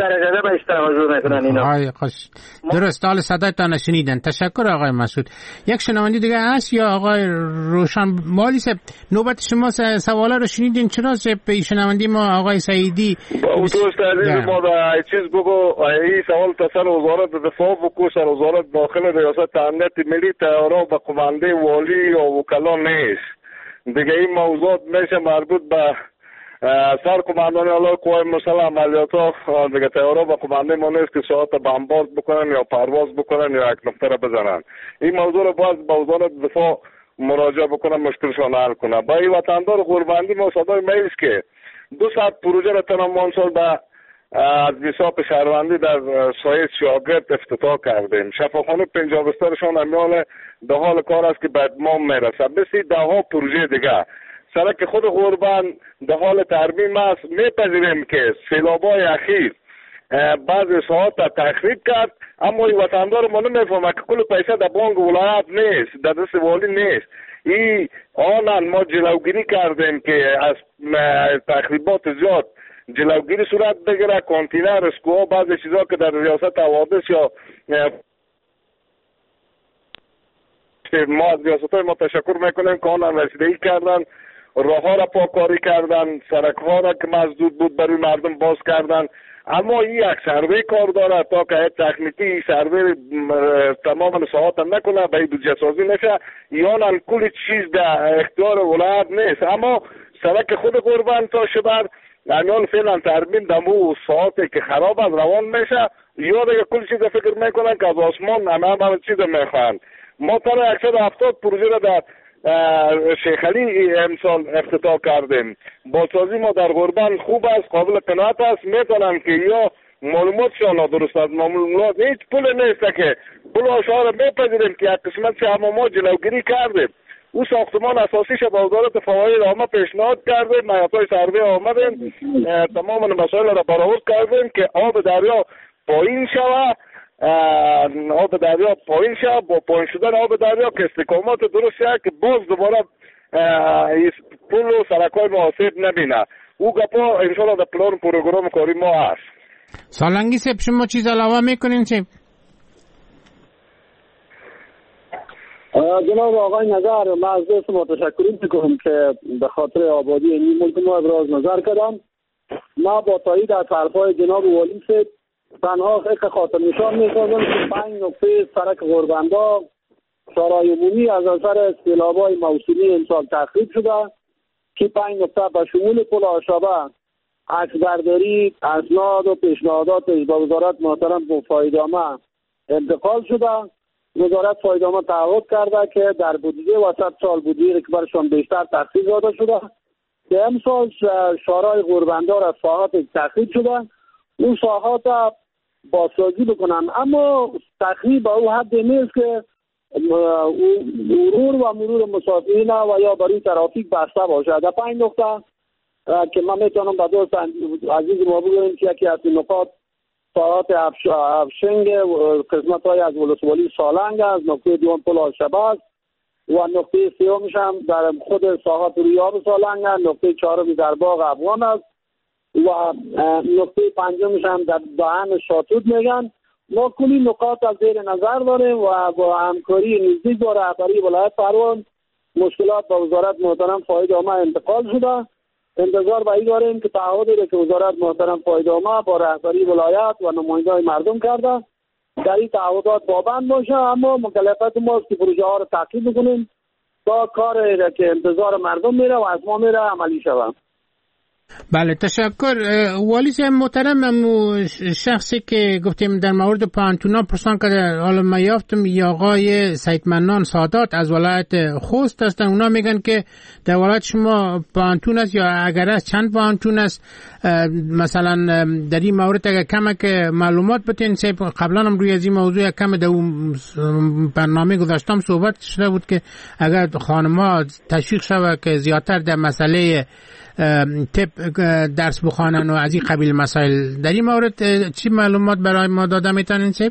Speaker 3: خوش درست حال صدایتان شنیدن. تشکر آقای مسعود. یک شنونده دیگه هست یا آقای روشن والی صاحب نوبت شما سوالا رو شنیدین، چرا به شنونده ما آقای سعیدی
Speaker 4: دوست عزیز ما در چیز بگو این سوال تصل وزارت دفاع بکو، سر وزارت داخل ریاست امنیت ملی تیارا به قمانده والی یا وکلا نیست دیگه. این موضوع میشه مربوط به سر قماندان اعلی قوای مسلح عملیات ها دیگه. تیارا به قمانده ما نیست که ساعت بمبارد بکنن یا پرواز بکنن یا یک نقطه را بزنن. این موضوع رو باز به وزارت دفاع مراجعه بکنن، مشکلشان حل کنه. با این وطندار غربندی ما صدای میل که 200 پروژه را تمام سال به از حساب شهروندی در سایه شاگرد افتتاح کردیم. شفاخانه 50 بسترشان امیال در حال کار است که به اتمام میرسد. مثل 10 پروژه دیگه. سرک خود غربند در حال ترمیم است. میپذیریم که سیلابای اخیر بعضی ساعات تخریب کرد، اما این وطندار ما نمیفهمه که کل پیسه در بانک ولایت نیست، در دست والی نیست. این آنان ما جلوگیری کردیم که از تخریبات زیاد جلوگیری صورت بگیره. کانتینر، اسکوها، بعضی چیزا که در ریاست حوادث یا ما از ریاست های ما تشکر میکنیم که آنان رسیدگی کردن، راه ها را پاککاری کردن، سرک ها را که مسدود بود برای مردم باز کردن. اما این یک سروی کار داره تا که تکنیکی سروی تمام ساعت نکنه به بودجه سازی نشه. یانن کل چیز در اختیار ولایت نیست. اما سرک خود غربند تا شبر امیال فعلا ترمیم دمو ساعتی که خراب از روان میشه یا دیگه کل چیز فکر میکنن که از آسمان همه چیز میخوان. ما تا 170 پروژه را در شیخ علی امسال افتتاح کردیم. بازسازی ما در غربند خوب است، قابل قناعت است. میتونن که یا معلوماتشان نادرست است، معلومات هیچ پول نیست که پول آشها را میپذیریم که یک قسمت اما ما جلوگیری کردیم. او ساختمان اساسیش با وزارت فواید عامه پیشنهاد کردیم، نیاتای سروی آمدیم، تمام مسائل را برآورد کردیم که آب دریا پایین شود. آب دریا پایین شد، با پایین شدن آب دریا که استقامت درست شد که باز دوباره پول و سرکای مناسب نبینه. او گپا انشاءالله در پلان پروگرام کاری ما هست.
Speaker 3: سالنگی صاحب شما چیز علاوه میکنین چه؟
Speaker 5: جناب آقای نظر، من از دوست ما تشکر میکنم که به خاطر آبادی این ملک ما ابراز نظر کردم. ما با تایید از حرفای جناب والی صاحب تنها یک خاطر نشان می‌سازم که 5 نقطه سرک غربندا شورای عمومی از اثر سیلاب‌های موسومی امسال تخریب شده که 5 نقطه به شمول پل آشابه عکسبرداری اسناد و پیشنهاداتش به وزارت محترم فایده‌نامه انتقال شده. وزارت فایده‌نامه تعهد کرده که در بودجه وسط سال بودجه که برشان بیشتر تخصیص داده شده که امسال شورای غوربندار از ساحات تخصیص شده اون ساحات بازسازی بکنن، اما تخریب به او حد نیست که مرور مسافرین و یا برای ترافیک بسته باشه. در 5 نقطه که من میتونم به دوست عزیز ما بگویم که یکی از نقاط ساحات افشنگ قسمت های از ولسوالی سالنگ است، نقطه دوم پل آلشبه است و نقطه سومش هم در خود ساحات ریاب سالنگ است، نقطه چهارم در باغ افغان است و نقطه پنجمش هم در دهن شاتود میگن. ما کلی نقاط از زیر نظر داریم و با همکاری نزدیک با رهبری ولایت پروان مشکلات با وزارت محترم فایده‌نامه انتقال شده. انتظار به این داریم که تعهدی که وزارت محترم فایده‌نامه با رهبری ولایت و نمایندگان مردم کرده در این تعهدات پابند باشه، اما مکلفیت ماست که پروژه ها رو تعقیب بکنیم تا کاری که انتظار مردم میره و از ما میره عملی شود.
Speaker 3: بله تشکر. والی صاحب محترم، شخصی که گفتیم در مورد پانتونا پرسان کرده، حالا ما یافتم یا آقای سید منان سادات از ولایت خوست هستن. اونا میگن که در ولایت شما پانتون است یا اگر است چند پانتون است؟ مثلا در این مورد اگر کمک معلومات بتین. قبلا هم روی از این موضوع کم در اون برنامه گذاشتم صحبت شده بود که اگر خانم‌ها تشویق شود که زیادتر در مسئله تپ درس بخوانن و از این قبیل مسائل، در این مورد چی معلومات برای ما داده میتونین سیب؟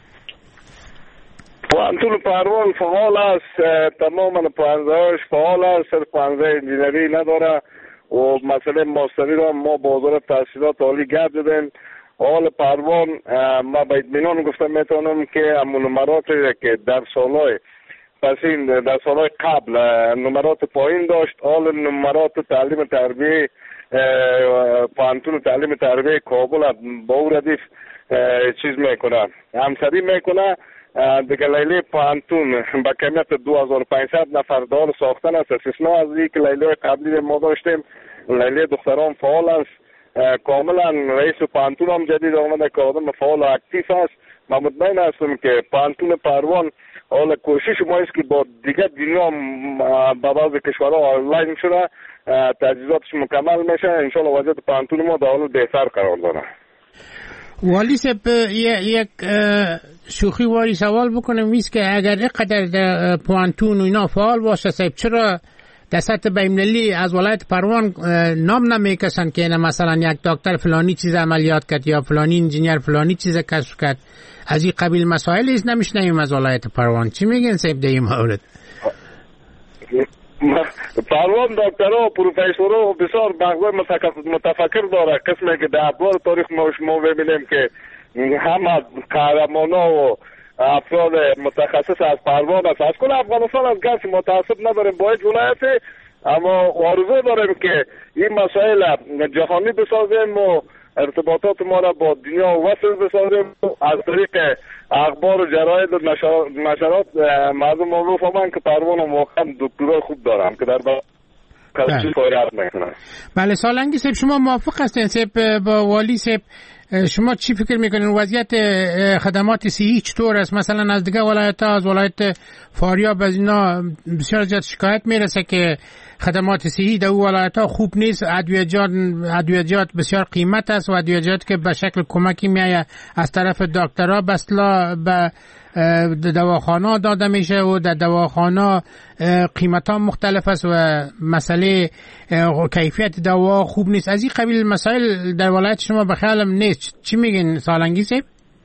Speaker 4: پانتون پروان فعال است، تماما پانزهاش فعال است، صرف پانزه انجینری نداره و مسئله ماستری را ما با وزارت تحصیلات عالی گرد دادیم. حال پروان ما با اطمینان گفتم میتونم که همون نمراتی که در سالهای پس این در سالهای قبل نمرات پایین داشت، حال نمرات تعلیم تربیه پانتون تعلیم تربیه کابل با او ردیف چیز میکنه، همسری میکنه. دیگه لیلی پانتون با کمیت 2500 نفر دار ساختن است، استثنا از این که لیلی قبلی ما داشتیم. لیلی دختران فعال است، کاملا رئیس پانتون هم جدید آمده که آدم فعال و اکتیف است. من مطمئن هستم که پانتون پروان حالا کوشش ما است که با دیگه دنیا با بعض کشورها آنلاین شده، تجهیزاتش مکمل میشه، انشالله وضعیت پانتون ما در حال بهتر قرار داره.
Speaker 3: والی صاحب یک شوخی واری سوال بکنم، ویست که اگر اینقدر پانتون و اینا فعال باشه صاحب، چرا در سطح بین‌المللی از ولایت پروان نام نمیکشن که مثلا یک دکتر فلانی چیز عملیات کرد یا فلانی انجینیر فلانی چیز کشف کرد؟ از این قبیل مسائل ایست نمیشنیم از ولایت پروان. چی میگن صاحب در این مورد؟
Speaker 4: پروان دکترها و پروفیسورها بسیار مغزای متفکر داره، قسمی که در ابواب تاریخ ما ببینیم که همه قهرمانا و افراد متخصص از پروان است. از کل افغانستان از گرچه متاسف نداریم با هیچ ولایتی، اما آرزو داریم که این مسائل جهانی بسازیم و ارتباطات ما را با دنیا وصل بسازیم. از طریق اخبار و جراید و نشرات مردم ما رو فهمن که پروان واقعا دکترای خوب دارم که در کلچی فایرات میکنن.
Speaker 3: بله سالنگی صاحب شما موافق هستین صاحب با والی صاحب؟ شما چی فکر میکنین وضعیت خدمات صحی چطور است؟ مثلا از دیگه ولایت ها، از ولایت فاریاب از اینا بسیار زیاد شکایت میرسه که خدمات صحی در ولایت ها خوب نیست، ادویجات بسیار قیمت است و ادویجات که به شکل کمکی میایه از طرف دکترها بسلا به دواخانه داده میشه و در دواخانه قیمت ها مختلف است و مسئله کیفیت دوا خوب نیست. از این قبیل مسائل در ولایت شما به خیالم نیست. چی میگین سالنگی صاحب؟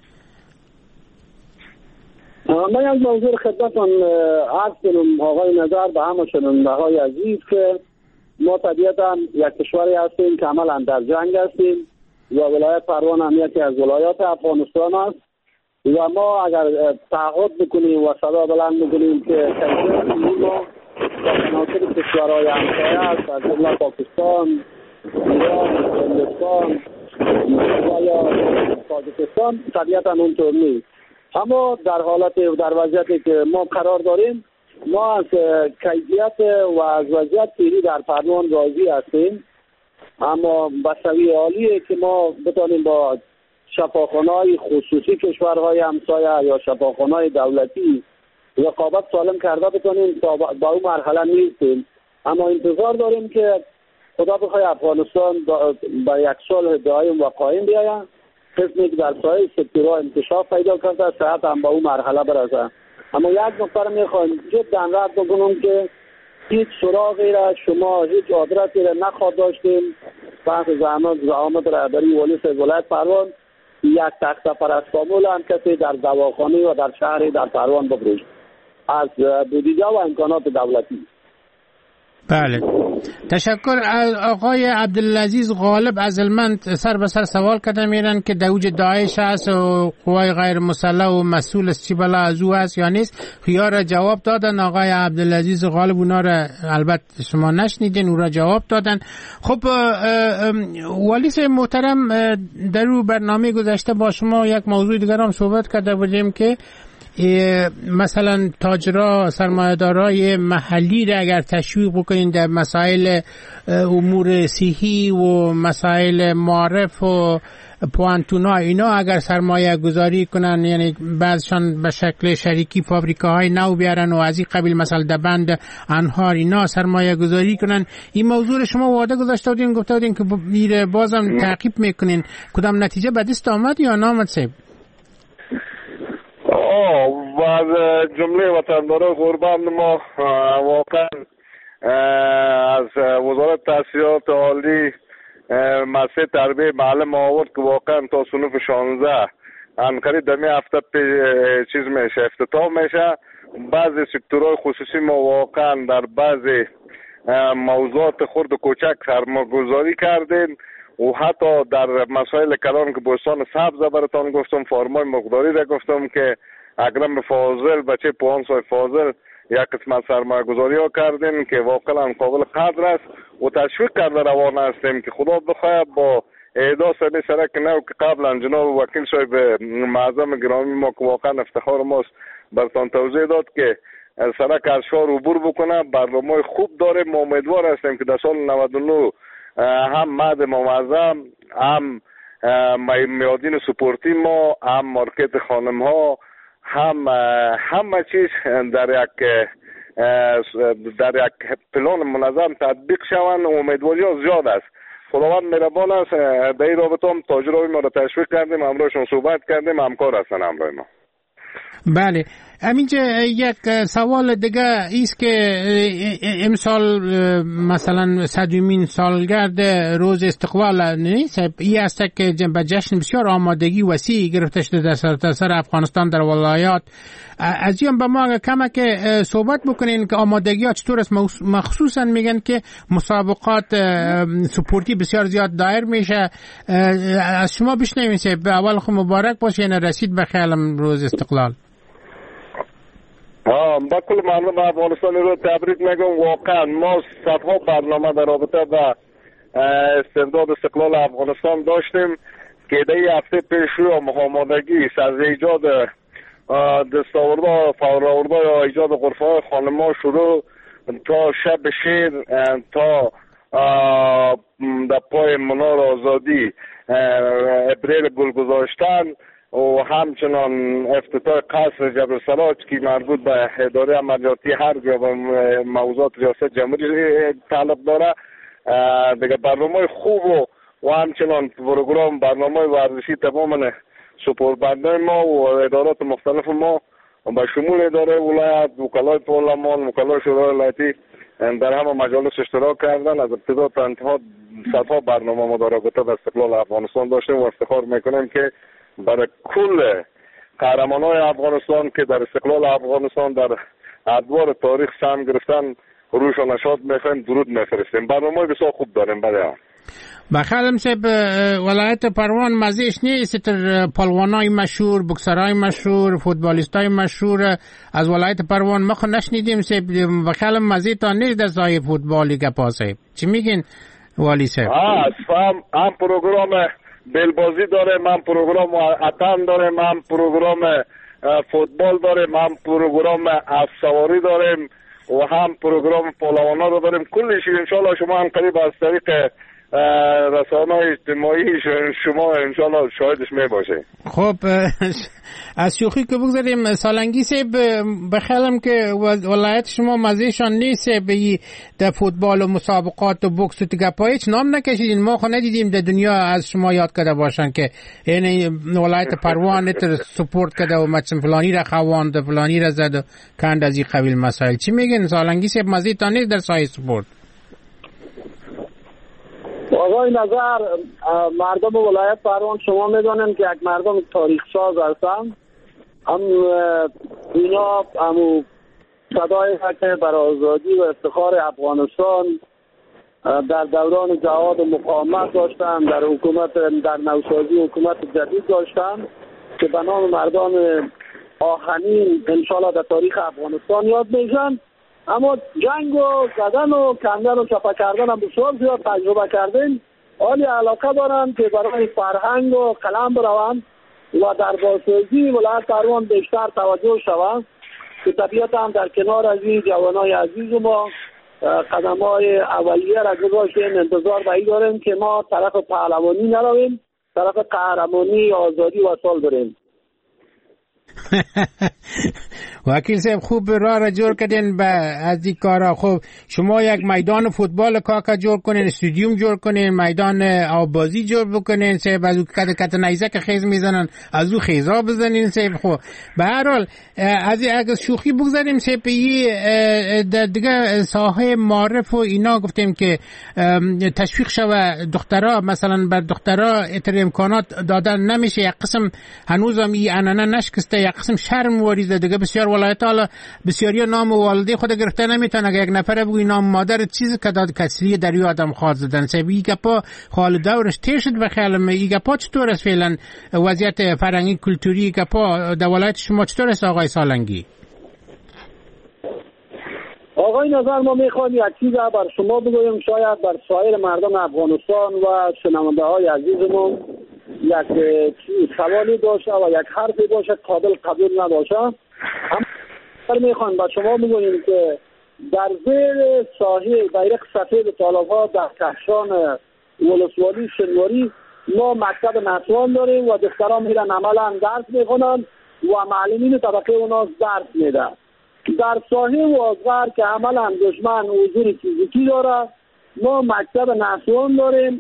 Speaker 5: من از موضوع خدمتون عرض کنم آقای نظر به همه شنونده‌های عزیز که ما طبیعتا یک کشوری هستیم که عملا در جنگ هستیم و ولایت پروان هم یکی از ولایات افغانستان است و ما اگر تعهد بکنیم و صدا بلند بکنیم که کیفیت ما در مناسب کشورهای همسایه است از جمله پاکستان، ایران، هندوستان و یا تاجیکستان، طبیعتا اونطور نیست. اما در وضعیتی که ما قرار داریم ما از کیفیت و از وضعیت صحی در پروان راضی هستیم اما بسوی عالیه که ما بتانیم با شفاخانه‌های خصوصی کشورهای همسایه یا شفاخانه‌های دولتی رقابت سالم کرده بتانیم. تا با اون مرحله نیستیم، اما انتظار داریم که خدا بخوای افغانستان با یک صلح دائم و قائم بیاید، قسمی که در سایر سکتورها انکشاف پیدا کرده صحت هم با اون مرحله برسه. اما یک نکته رو میخوایم جدا رد بکنم که هیچ سراغی را شما هیچ آدرسی را نخواد داشتیم بحث زعامت رهبری والی صاحب ولایت پروان یک تخته پرستامول هم کسی در دواخانه و در شهری در پروان بفروشت از بودجه و امکانات دولتی.
Speaker 3: بله، تشکر. آقای عبدالعزیز غالب از المند سر به سر سوال کرده میرن که دوج داعش هست و قوای غیر مسلح و مسئول از چی بلا از او هست یا نیست. خیار جواب دادن آقای عبدالعزیز غالب، اونا را البته شما نشنیدین، او را جواب دادن. خب والی صاحب محترم، در رو برنامه گذشته با شما یک موضوع دیگر هم صحبت کرده بودیم که مثلا تاجرها سرمایه‌دارای محلی را اگر تشویق بکنین در مسائل امور صحی و مسائل معارف و پوانتونا اینا اگر سرمایه گذاری کنن، یعنی بعضشان به شکل شریکی فابریکاهای نو بیارن و از این قبیل مثلا دبند انهار اینا سرمایه گذاری کنن. این موضوع شما وعده گذاشته بودین، گفته بودین که بازم تعقیب میکنین. کدام نتیجه به دست آمد یا نامد صاحب؟
Speaker 4: و از جمله وطنداران قربان ما واقعا از وزارت تحصیلات عالی مسئله تربیه معلم آورد که واقعا تا صنف 16 انقریب دمی هفته چیز میشه افتتاح میشه. بعضی سکتورهای خصوصی ما واقعا در بعضی موضوعات خرد و کوچک سرمایه‌گذاری کردیم و حتی در مسائل کلان که بوستان سبز براتان گفتم، فارمای مقداری را گفتم که اکرم فاضل بچه پوانسای فاضل یک قسمت سرمایه گذاری ها کردیم که واقعا قابل قدر است و تشویق کرده روان هستیم که خدا بخواهد با اعداد سمی سرک نو که قبلا جناب وکیل صاحب معظم گرامی ما که واقعا افتخار ماست برتان توضیح داد که سرک از شهر عبور بکنه. برنامه خوب داریم، ما امیدوار هستیم که در سال 99 هم مد معظم، هم میادین سپورتی ما، هم مارکت خانم ها، همه چیز در یک پلان منظم تطبیق شوند. امیدواری ها زیاد است. خداوند مهربان است. در این رابطه هم تاجرای ما را تشویق کردیم، همراهشون صحبت کردیم، همکار هستن همراه ما.
Speaker 3: بله، همینجا یک سوال دیگه ایست که امسال مثلا 100مین سالگرد روز استقلال نیست، این است که به جشن بسیار آمادگی وسیع گرفته شده در سرتاسر افغانستان در ولایات. از این به ما کمک صحبت بکنین که آمادگی ها چطور است؟ مخصوصا میگن که مسابقات سپورتی بسیار زیاد دایر میشه. از شما بشنویم به اول خود مبارک باشه، یعنی رسید به خیالم روز استقلال.
Speaker 4: با کل مردم افغانستان رو تبریک میگم. واقعا ما صدها برنامه در رابطه با استعداد استقلال افغانستان داشتیم که در این هفته پیش رو آمادگی از ایجاد دستاوردها فوراوردها یا ایجاد غرفه‌های خانم‌ها شروع تا شب شیر تا در پای منار آزادی ابریل گل گذاشتن و همچنان افتتاح قصر جبل سراج که مربوط به اداره عملیاتی حرب یا به موضوعات ریاست جمهوری تعلق داره. دیگه برنامه خوب و همچنان پروگرام برنامه ورزشی تمام سپورتبندان ما و ادارات مختلف ما به شمول اداره ولایت، وکلای پارلمان، وکلای شورای ولایتی در همه مجالس اشتراک کردن. از ابتدا تا انتها صدها برنامه ما در رابطه با استقلال افغانستان داشتیم و افتخار میکنیم که برای کل قهرمانای افغانستان که در استقلال افغانستان در ادوار تاریخ سهم گرفتن روشان نشاط میخوایم درود میفرستیم. برنامه بسیار خوب داریم.
Speaker 3: بخیالم صاحب ولایت پروان مزیش نیست تر پالوانای مشهور، بکسرای مشهور، فوتبالیستای مشهور از ولایت پروان ما خود نشنیدیم صاحب. بخیالم مزی تا نیست در زای فوتبالی گپا صاحب. چی میگین والی صاحب؟
Speaker 4: هم پروگرام بلبازی داریم، هم پروگرام اتن داریم، هم پروگرام فوتبال داریم، هم پروگرام افسواری داریم و هم پروگرام پالوانا رو داریم. کلش انشالله شما هم قریب از طریق رسانه‌های اجتماعی شما انشالله شاهدش میباشه.
Speaker 3: خب از شوخی که بگذاریم، سالنگی صاحب بخیالم که ولایت شما مزهشان نیست به در فوتبال و مسابقات و بوکس و تگپا هیچ نام نکشیدین. ما خو ندیدیم در دنیا از شما یاد کرده باشن که این ولایت پروان تر سپورت کرده و مثلا فلانی را خواند فلانی را زد و کند از این قبیل مسائل. چی میگن سالنگی صاحب مزهتان نیست در سایه سپورت؟
Speaker 5: آقای نظر، مردم ولایت پروان شما میدونن که یک مردم تاریخ ساز هستن. هم اینا همو صدای که بر آزادی و افتخار افغانستان در دوران جهاد و مقاومت داشتن، در نوسازی حکومت جدید داشتن که به نام مردان آهنین انشالله در تاریخ افغانستان یاد میشن. اما جنگ و زدن و کندن و چپا کردن هم بسیار زیاد تجربه کردن. حالی علاقه دارن که برای فرهنگ و قلم بروند و در بازسازی ولایت پروان بیشتر توجه شوند که طبیعتا هم در کنار از این جوانای عزیز ما قدم‌های اولیه را گذاشتیم. انتظار به این داریم که ما طرف پهلوانی نرویم، طرف قهرمانی آزادی وصال بریم.
Speaker 3: وکیل صاحب خوب راه را جور کردین از این کارا. خب شما یک میدان فوتبال کاکا جور کنین، استادیوم جور کنین، میدان آبازی جور بکنین صاحب، از اون کت نیزه که خیز میزنن از اون خیزا بزنین صاحب. خب به هر حال از اگه شوخی بگذاریم صاحب، در دیگه ساحه معرف و اینا گفتیم که تشویق شوه دخترها، مثلا بر دخترها اتر امکانات دادن نمیشه. یک قسم هنوزم این عنعنه نشکسته، یک قسم شرم واریزه دیگه. بسیار ولایت حالا بسیاری نام والده خود گرفته نمیتونه. اگه یک نفر بگوی نام مادر چیزی که داد کسری در یو آدم خواهد زدن سبی. این گپا خال دورش تیر شد به خیالم. این گپا چطور است فعلا وضعیت فرهنگی کلتوری گپا در ولایت شما چطور است آقای سالنگی؟
Speaker 5: آقای نظر، ما میخوایم یک چیز بر شما بگویم، شاید بر سایر مردم افغانستان و شنونده های عزیزمون یک سوالی باشه و یک حرفی باشه قابل قبول نباشه. اما میخوایم با شما بگوییم که در زیر ساحل بیرق سفید طالب‌ها در کهشان ولسوالی شنواری ما مکتب نسوان داریم و دختران میرن عملا درس میخونن و معلمین طبقه اونا درس میدن. در ساحل وازغر که عملا دشمن حضور فیزیکی داره، ما مکتب نسوان داریم.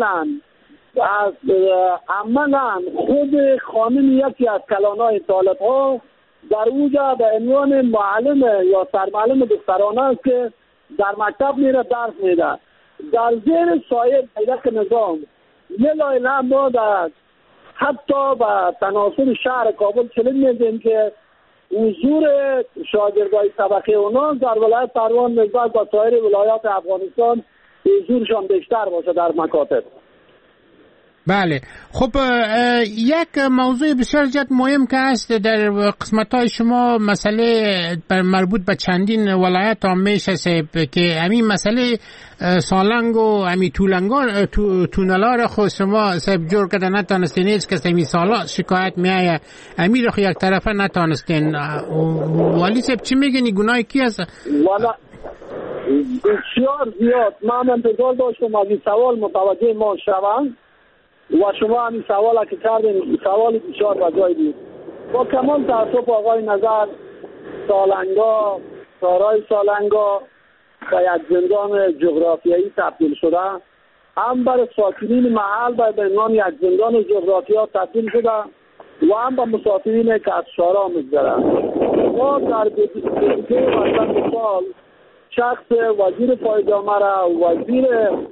Speaker 5: عملا خود خانم یکی از کلانای طالب‌ها در اوجا به عنوان معلم یا سرمعلم دخترانه است که در مکتب میره درس میده. در زیر سایه بیرق نظام یه ما در حتی به تناسب شهر کابل چنین میدیم که حضور شاگردای طبقه اونا در ولایت پروان نسبت با سایر ولایات افغانستان حضورشان بیشتر باشه در مکاتب.
Speaker 3: بله. خب یک موضوع بسیار زیاد مهم که هست در قسمت‌های شما، مسئله مربوط به چندین ولایت هم میشه که همین مسئله سالنگ و همین تونلا را خود شما جور کرده نتانستین. هیچ کس همین سالا شکایت میایه همین را یک طرفه نتانستین. والی صاحب چی میگنی؟ گناه کی هست؟
Speaker 5: والا بسیار زیاد. من انتظار داشتم از این سوال متوجه ما شوند و شما همین سوال که کردین سوال بسیار بجای بود. با کمال تأسف آقای نظر، سالنگا، سارای سالنگا به یک زندان جغرافیایی تبدیل شده. هم برای ساکنین محل به عنوان یک زندان جغرافیایی تبدیل شده و هم به مسافرین که از شارع می‌گذرند. ما در دیگه مثلا سال شخص وزیر پایدامه را، وزیر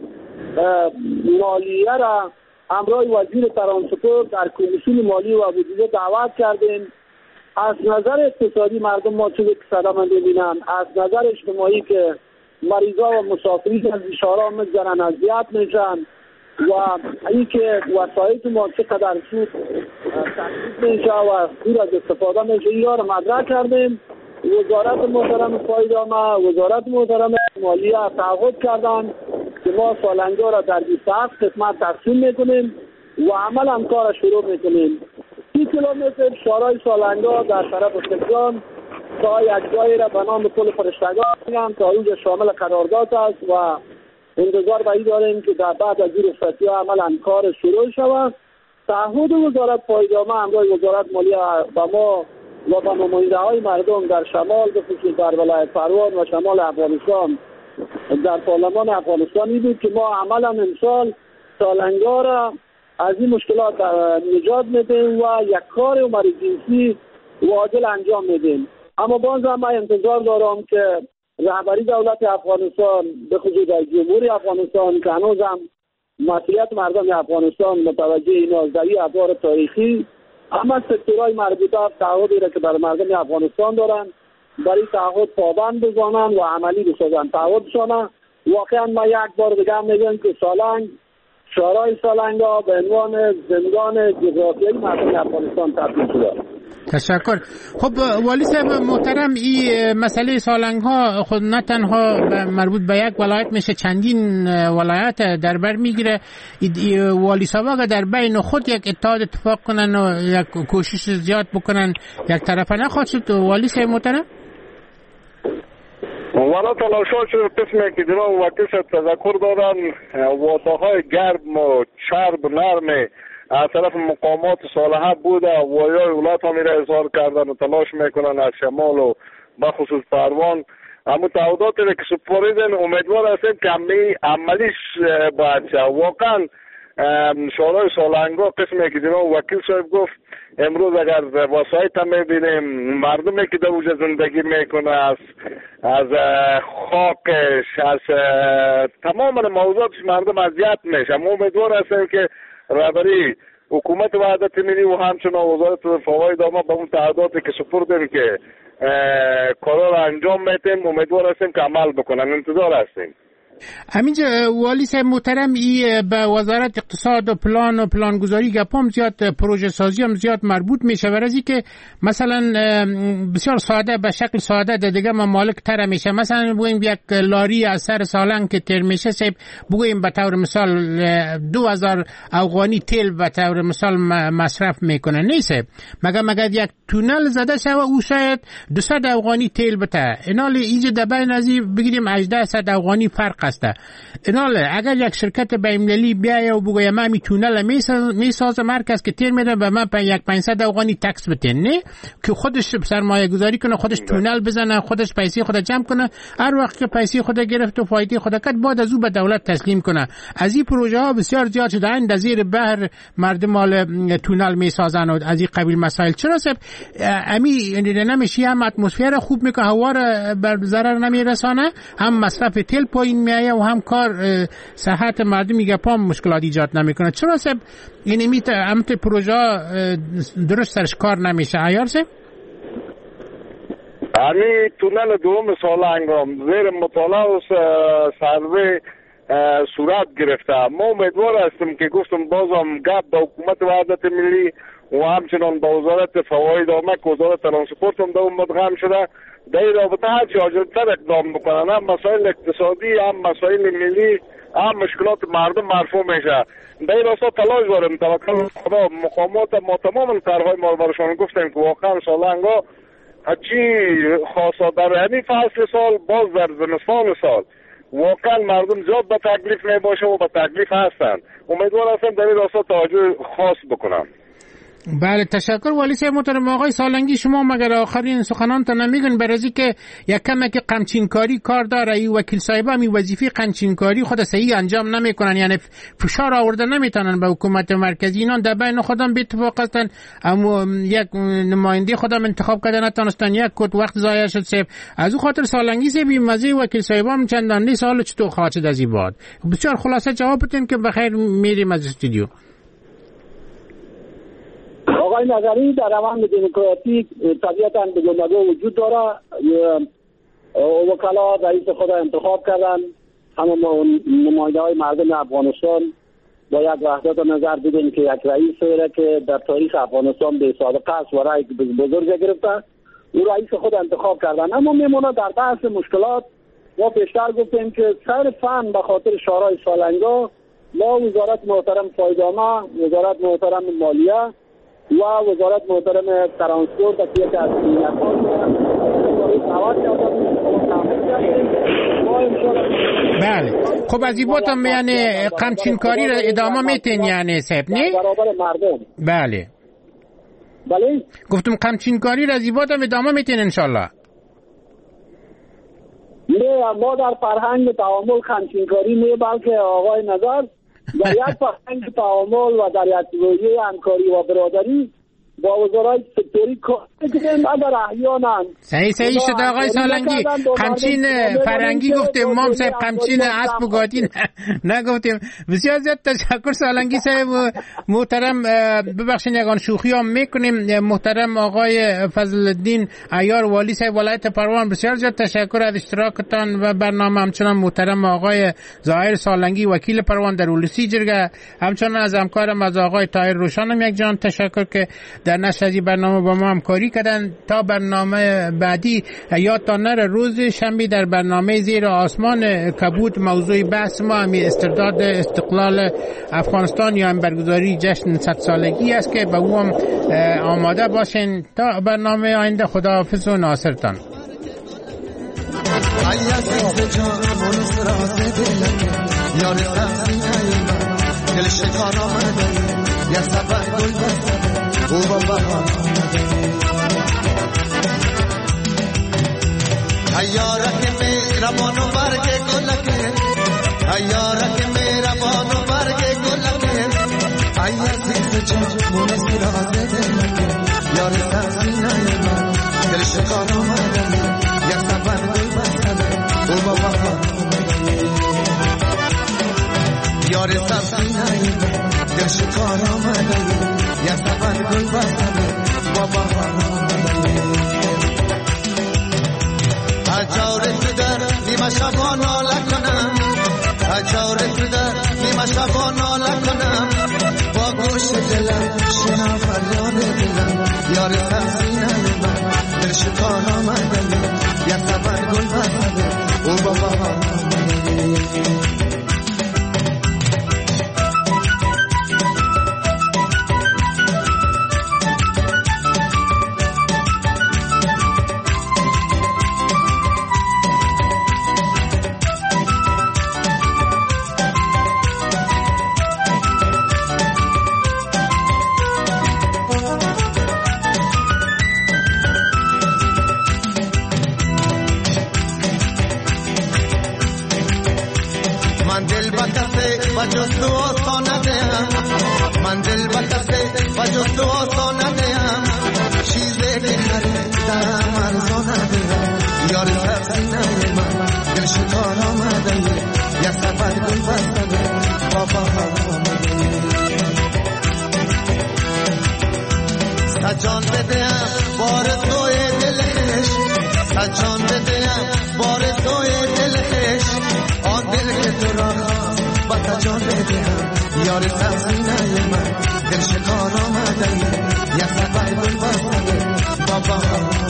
Speaker 5: مالیه را همراه وزیر ترانسپورت در کمیسیون مالی و بودجه دعوت کردیم. از نظر اقتصادی مردم ما چه صدمه می‌بینن، از نظر اجتماعی که مریضا و مسافرین از اشاره می‌گذرن اذیت میشن و اینکه وسایل ما چقدر سود تخصیص میشه و دور از استفاده میشه، این را مدرک کردیم. وزارت محترم پایدامه، وزارت محترم مالیه تعهد کردن که ما سالنگا را در 27 قسمت تقسیم میکنیم و عملا کار شروع میکنیم. 30 کیلومتر شارع سالنگا در طرف سکران تا یک جایی را به نام پل فرشتگان میگن تا اونجا شامل قرارداد است و انتظار به این داریم که در بعد از این رخصتی ها عملا کار شروع شود. تعهد وزارت پایدامه همراه وزارت مالیه به ما و به نماینده های مردم در شمال به خصوص در ولایت پروان و شمال افغانستان در پارلمان افغانستانی بود که ما عملا امسال سالنگا را از این مشکلات نجات میدیم و یک کار امرجنسی و عاجل انجام میدیم. اما باز هم من انتظار دارم که رهبری دولت افغانستان به خصوص در جمهوری افغانستان که هنوز هم مسئولیت مردم افغانستان متوجه این نازداری ابزار تاریخی اما سکتورهای مربوطه تعهدی را که برای مردم افغانستان دارن برای تعهد پابند بزنن و عملی بسازن تعهدشان. واقعا ما یک بار دیگه هم میگم که سالنگ شورای سالنگ ها به عنوان زندان جغرافیایی مردم افغانستان تبدیل شده.
Speaker 3: تشکر. خب والی صاحب محترم، این مسئله سالنگ ها خود نه تنها مربوط به یک ولایت میشه، چندین ولایت در بر میگیره. والی صاحب اگر در بین خود یک اتحاد اتفاق کنن و یک کوشش زیاد بکنن یک طرفه نخواهد شد والی صاحب محترم؟
Speaker 4: والا تلاشات شد قسمی که جناب وکیل تذکر دارن وعده‌های گرم و چرب نرم از طرف مقامات صالحه بوده و یا ولایت ها میره اظهار کردن و تلاش میکنن از شمال و بخصوص پروان اما تعهداتی که سپاریدن امیدوار هستیم که عملیش باید شد. واقعا شورای سالنگا قسمی که جناب وکیل صاحب گفت امروز اگر وسایط هم میبینیم مردمی که در اوجه زندگی میکنه از خاکش از تمام موضوعاتش مردم اذیت میشه. ما امیدوار هستیم که رهبری حکومت وحدت ملی و همچنان وزارت فواید ما به اون تعهداتی که سپردیم که کارا را انجام میدیم امیدوار هستیم که عمل بکنن. انتظار هستیم.
Speaker 3: همینجا والی صاحب محترم به وزارت اقتصاد و پلان و پلانگذاری گپام زیاد پروژه سازی هم زیاد مربوط میشه برای که مثلا بسیار ساده به شکل ساده دیگه ممالک تر میشه. مثلا بگویم یک لاری از سر سالنگ که تر میشه صاحب بگویم به طور مثال 2000 افغانی تیل به طور مثال مصرف میکنه نیست مگر یک تونل زده شوه او شاید 200 افغانی تیل بته اینال اینجا در بین ازی بگیریم 1800 افغانی فرق هسته. اینال اگر یک شرکت بین‌المللی بیایه و بگویه من می تونل میسازه مرکز که تیر میده به من 500 افغانی تکس بده نه که خودش سرمایه گذاری کنه خودش تونل بزنه خودش پیسه خود جمع کنه هر وقت که پیسه خود گرفت و فایده خود کرد بعد از او به دولت تسلیم کنه. از این پروژه ها بسیار زیاد شده این در زیر بحر مردم مال تونل میسازن و از این قبیل مسائل. چرا سب امی نمیشه هم اتمسفر خوب میکنه هوا را بر ضرر نمیرسانه هم مصرف تیل پایین میایه و هم کار صحت مردم گپام مشکلات ایجاد نمیکنه. چرا سب این میت امت پروژه درست سرش کار نمیشه عیار سب؟
Speaker 4: همین تونل دوم سالنگام زیر مطالعه و سروی صورت گرفته. ما امیدوار هستیم که گفتم بازم گپ به حکومت وحدت ملی و همچنان به وزارت فواید آمد که وزارت ترانسپورت هم دوم مدغم شده در این رابطه هرچی عاجلتر اقدام بکنن هم مسائل اقتصادی هم مسائل ملی هم مشکلات مردم مرفوع میشه. در این راستا تلاش داریم توکل خدا مقامات ما تمام طرحهای ما برشان گفتیم که واقعا سالنگا چی خاصا در همین فصل سال باز در زمستان سال واقعا مردم زیاد به تکلیف میباشه و به تکلیف هستن. امیدوار هستم در این راستا توجه خاص بکنم.
Speaker 3: بله تشکر والی صاحب محترم. آقای سالنگی شما مگر آخرین سخنانتان نمیگن برای که یک کمه که قمچینکاری کار داره ای وکیل صاحب هم وظیفه قمچینکاری خود صحیح انجام نمیکنن یعنی فشار آورده نمیتونن به حکومت مرکزی اینا در بین خودم به اتفاق هستن اما یک نماینده خودم انتخاب کردن نتونستن یک کد وقت ضایع شد صاحب از اون خاطر سالنگی صاحب مزه وکیل صاحب هم چندان نیست حالا چطور خواهد شد از این بعد بسیار خلاصه جواب بدین که بخیر میریم از استودیو.
Speaker 5: آقای نظری در روند دموکراتیک طبیعتاً بگونه‌ها وجود داره. وکلا رئیس خود انتخاب کردن همه نماینده های مردم افغانستان با یک وحدت نظر دیدیم که یک رئیس را که در تاریخ افغانستان به سابقه است و رأی بزرگ گرفته او رئیس خود انتخاب کردن. اما میمونه در بحث مشکلات ما پیشتر گفتیم که صرفاً به خاطر شورای سالنگا ما وزارت محترم فایدامه وزارت محترم مالیه و وزارت محترم ترانسپورت که یک از
Speaker 3: بله خب از این باتم یعنی قمچین کاری را ادامه میتین یعنی صاحب نه؟
Speaker 5: برابر مردم.
Speaker 3: بله
Speaker 5: بله
Speaker 3: گفتم قمچین کاری را از این باتم ادامه میتین انشالله.
Speaker 5: نه ما در فرهنگ تعامل قمچین کاری نه، بلکه آقای نظر در یک فرهنگ تعامل و در یک رویه همکاری و برادری با وزرای سکتوری کار میکنیم. اگر احیانا
Speaker 3: صحیح شد آقای سالنگی. قمچین فرنگی گفتیم، ما صاحب قمچین اسب و گاتی نگفتیم. بسیار زیاد تشکر سالنگی صاحب محترم. ببخشید یگان شوخی هم میکنیم. محترم آقای فضل الدین عیار والی صاحب ولایت پروان، بسیار زیاد تشکر از اشتراکتان و برنامه. همچنان محترم آقای ظاهر سالنگی وکیل پروان در اولسی جرگه، همچنان از همکارم از آقای طاهر روشانم یک جان تشکر که در نشر از این برنامه با ما همکاری کردن. تا برنامه بعدی یادتان نره روز شنبه در برنامه زیر آسمان کبود موضوع بحث ما همین استرداد استقلال افغانستان یا هم برگزاری جشن 100 سالگی است که به او هم آماده باشین. تا برنامه آینده خداحافظ و ناصرتان.
Speaker 12: Ayara que mera bono barge golake, ayara que mera bono barge golake, ayya sircha munasira de lake, yar sazina yama, dil shikara madani, ya sabar gul basale, o baba yar sazina yama, dil shikara madani, ya sabar gul basale, baba Achaure tudar nima shabona la kanam, achaure tudar nima shabona la kanam, ba gosh dilam shina faryad dilam, yar sazina yama, dil shikara madani, ya sabar gul basale, o baba سجان بده بار توی دلش، سجان بده بار توی دلش، آن دل که تو را با سجان بده یار سزینه من، دل شکار آمده یا سفر گل بسته بابا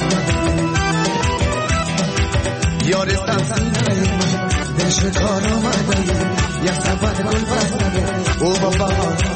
Speaker 12: یار سزینه من، دل شکار آمده یا سفر گل بسته او بابا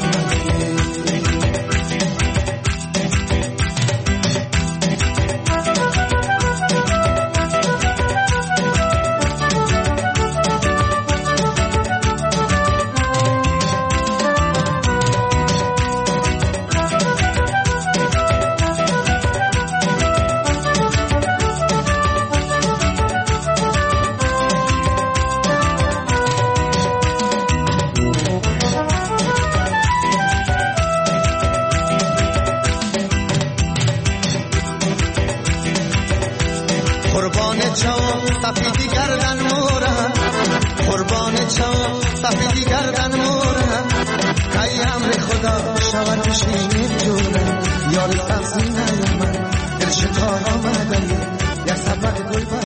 Speaker 12: سفیدی گردن مورم قیم خدا شود بشینی جورم یار سبزی نیامد دل شکار آمده یک سبت گل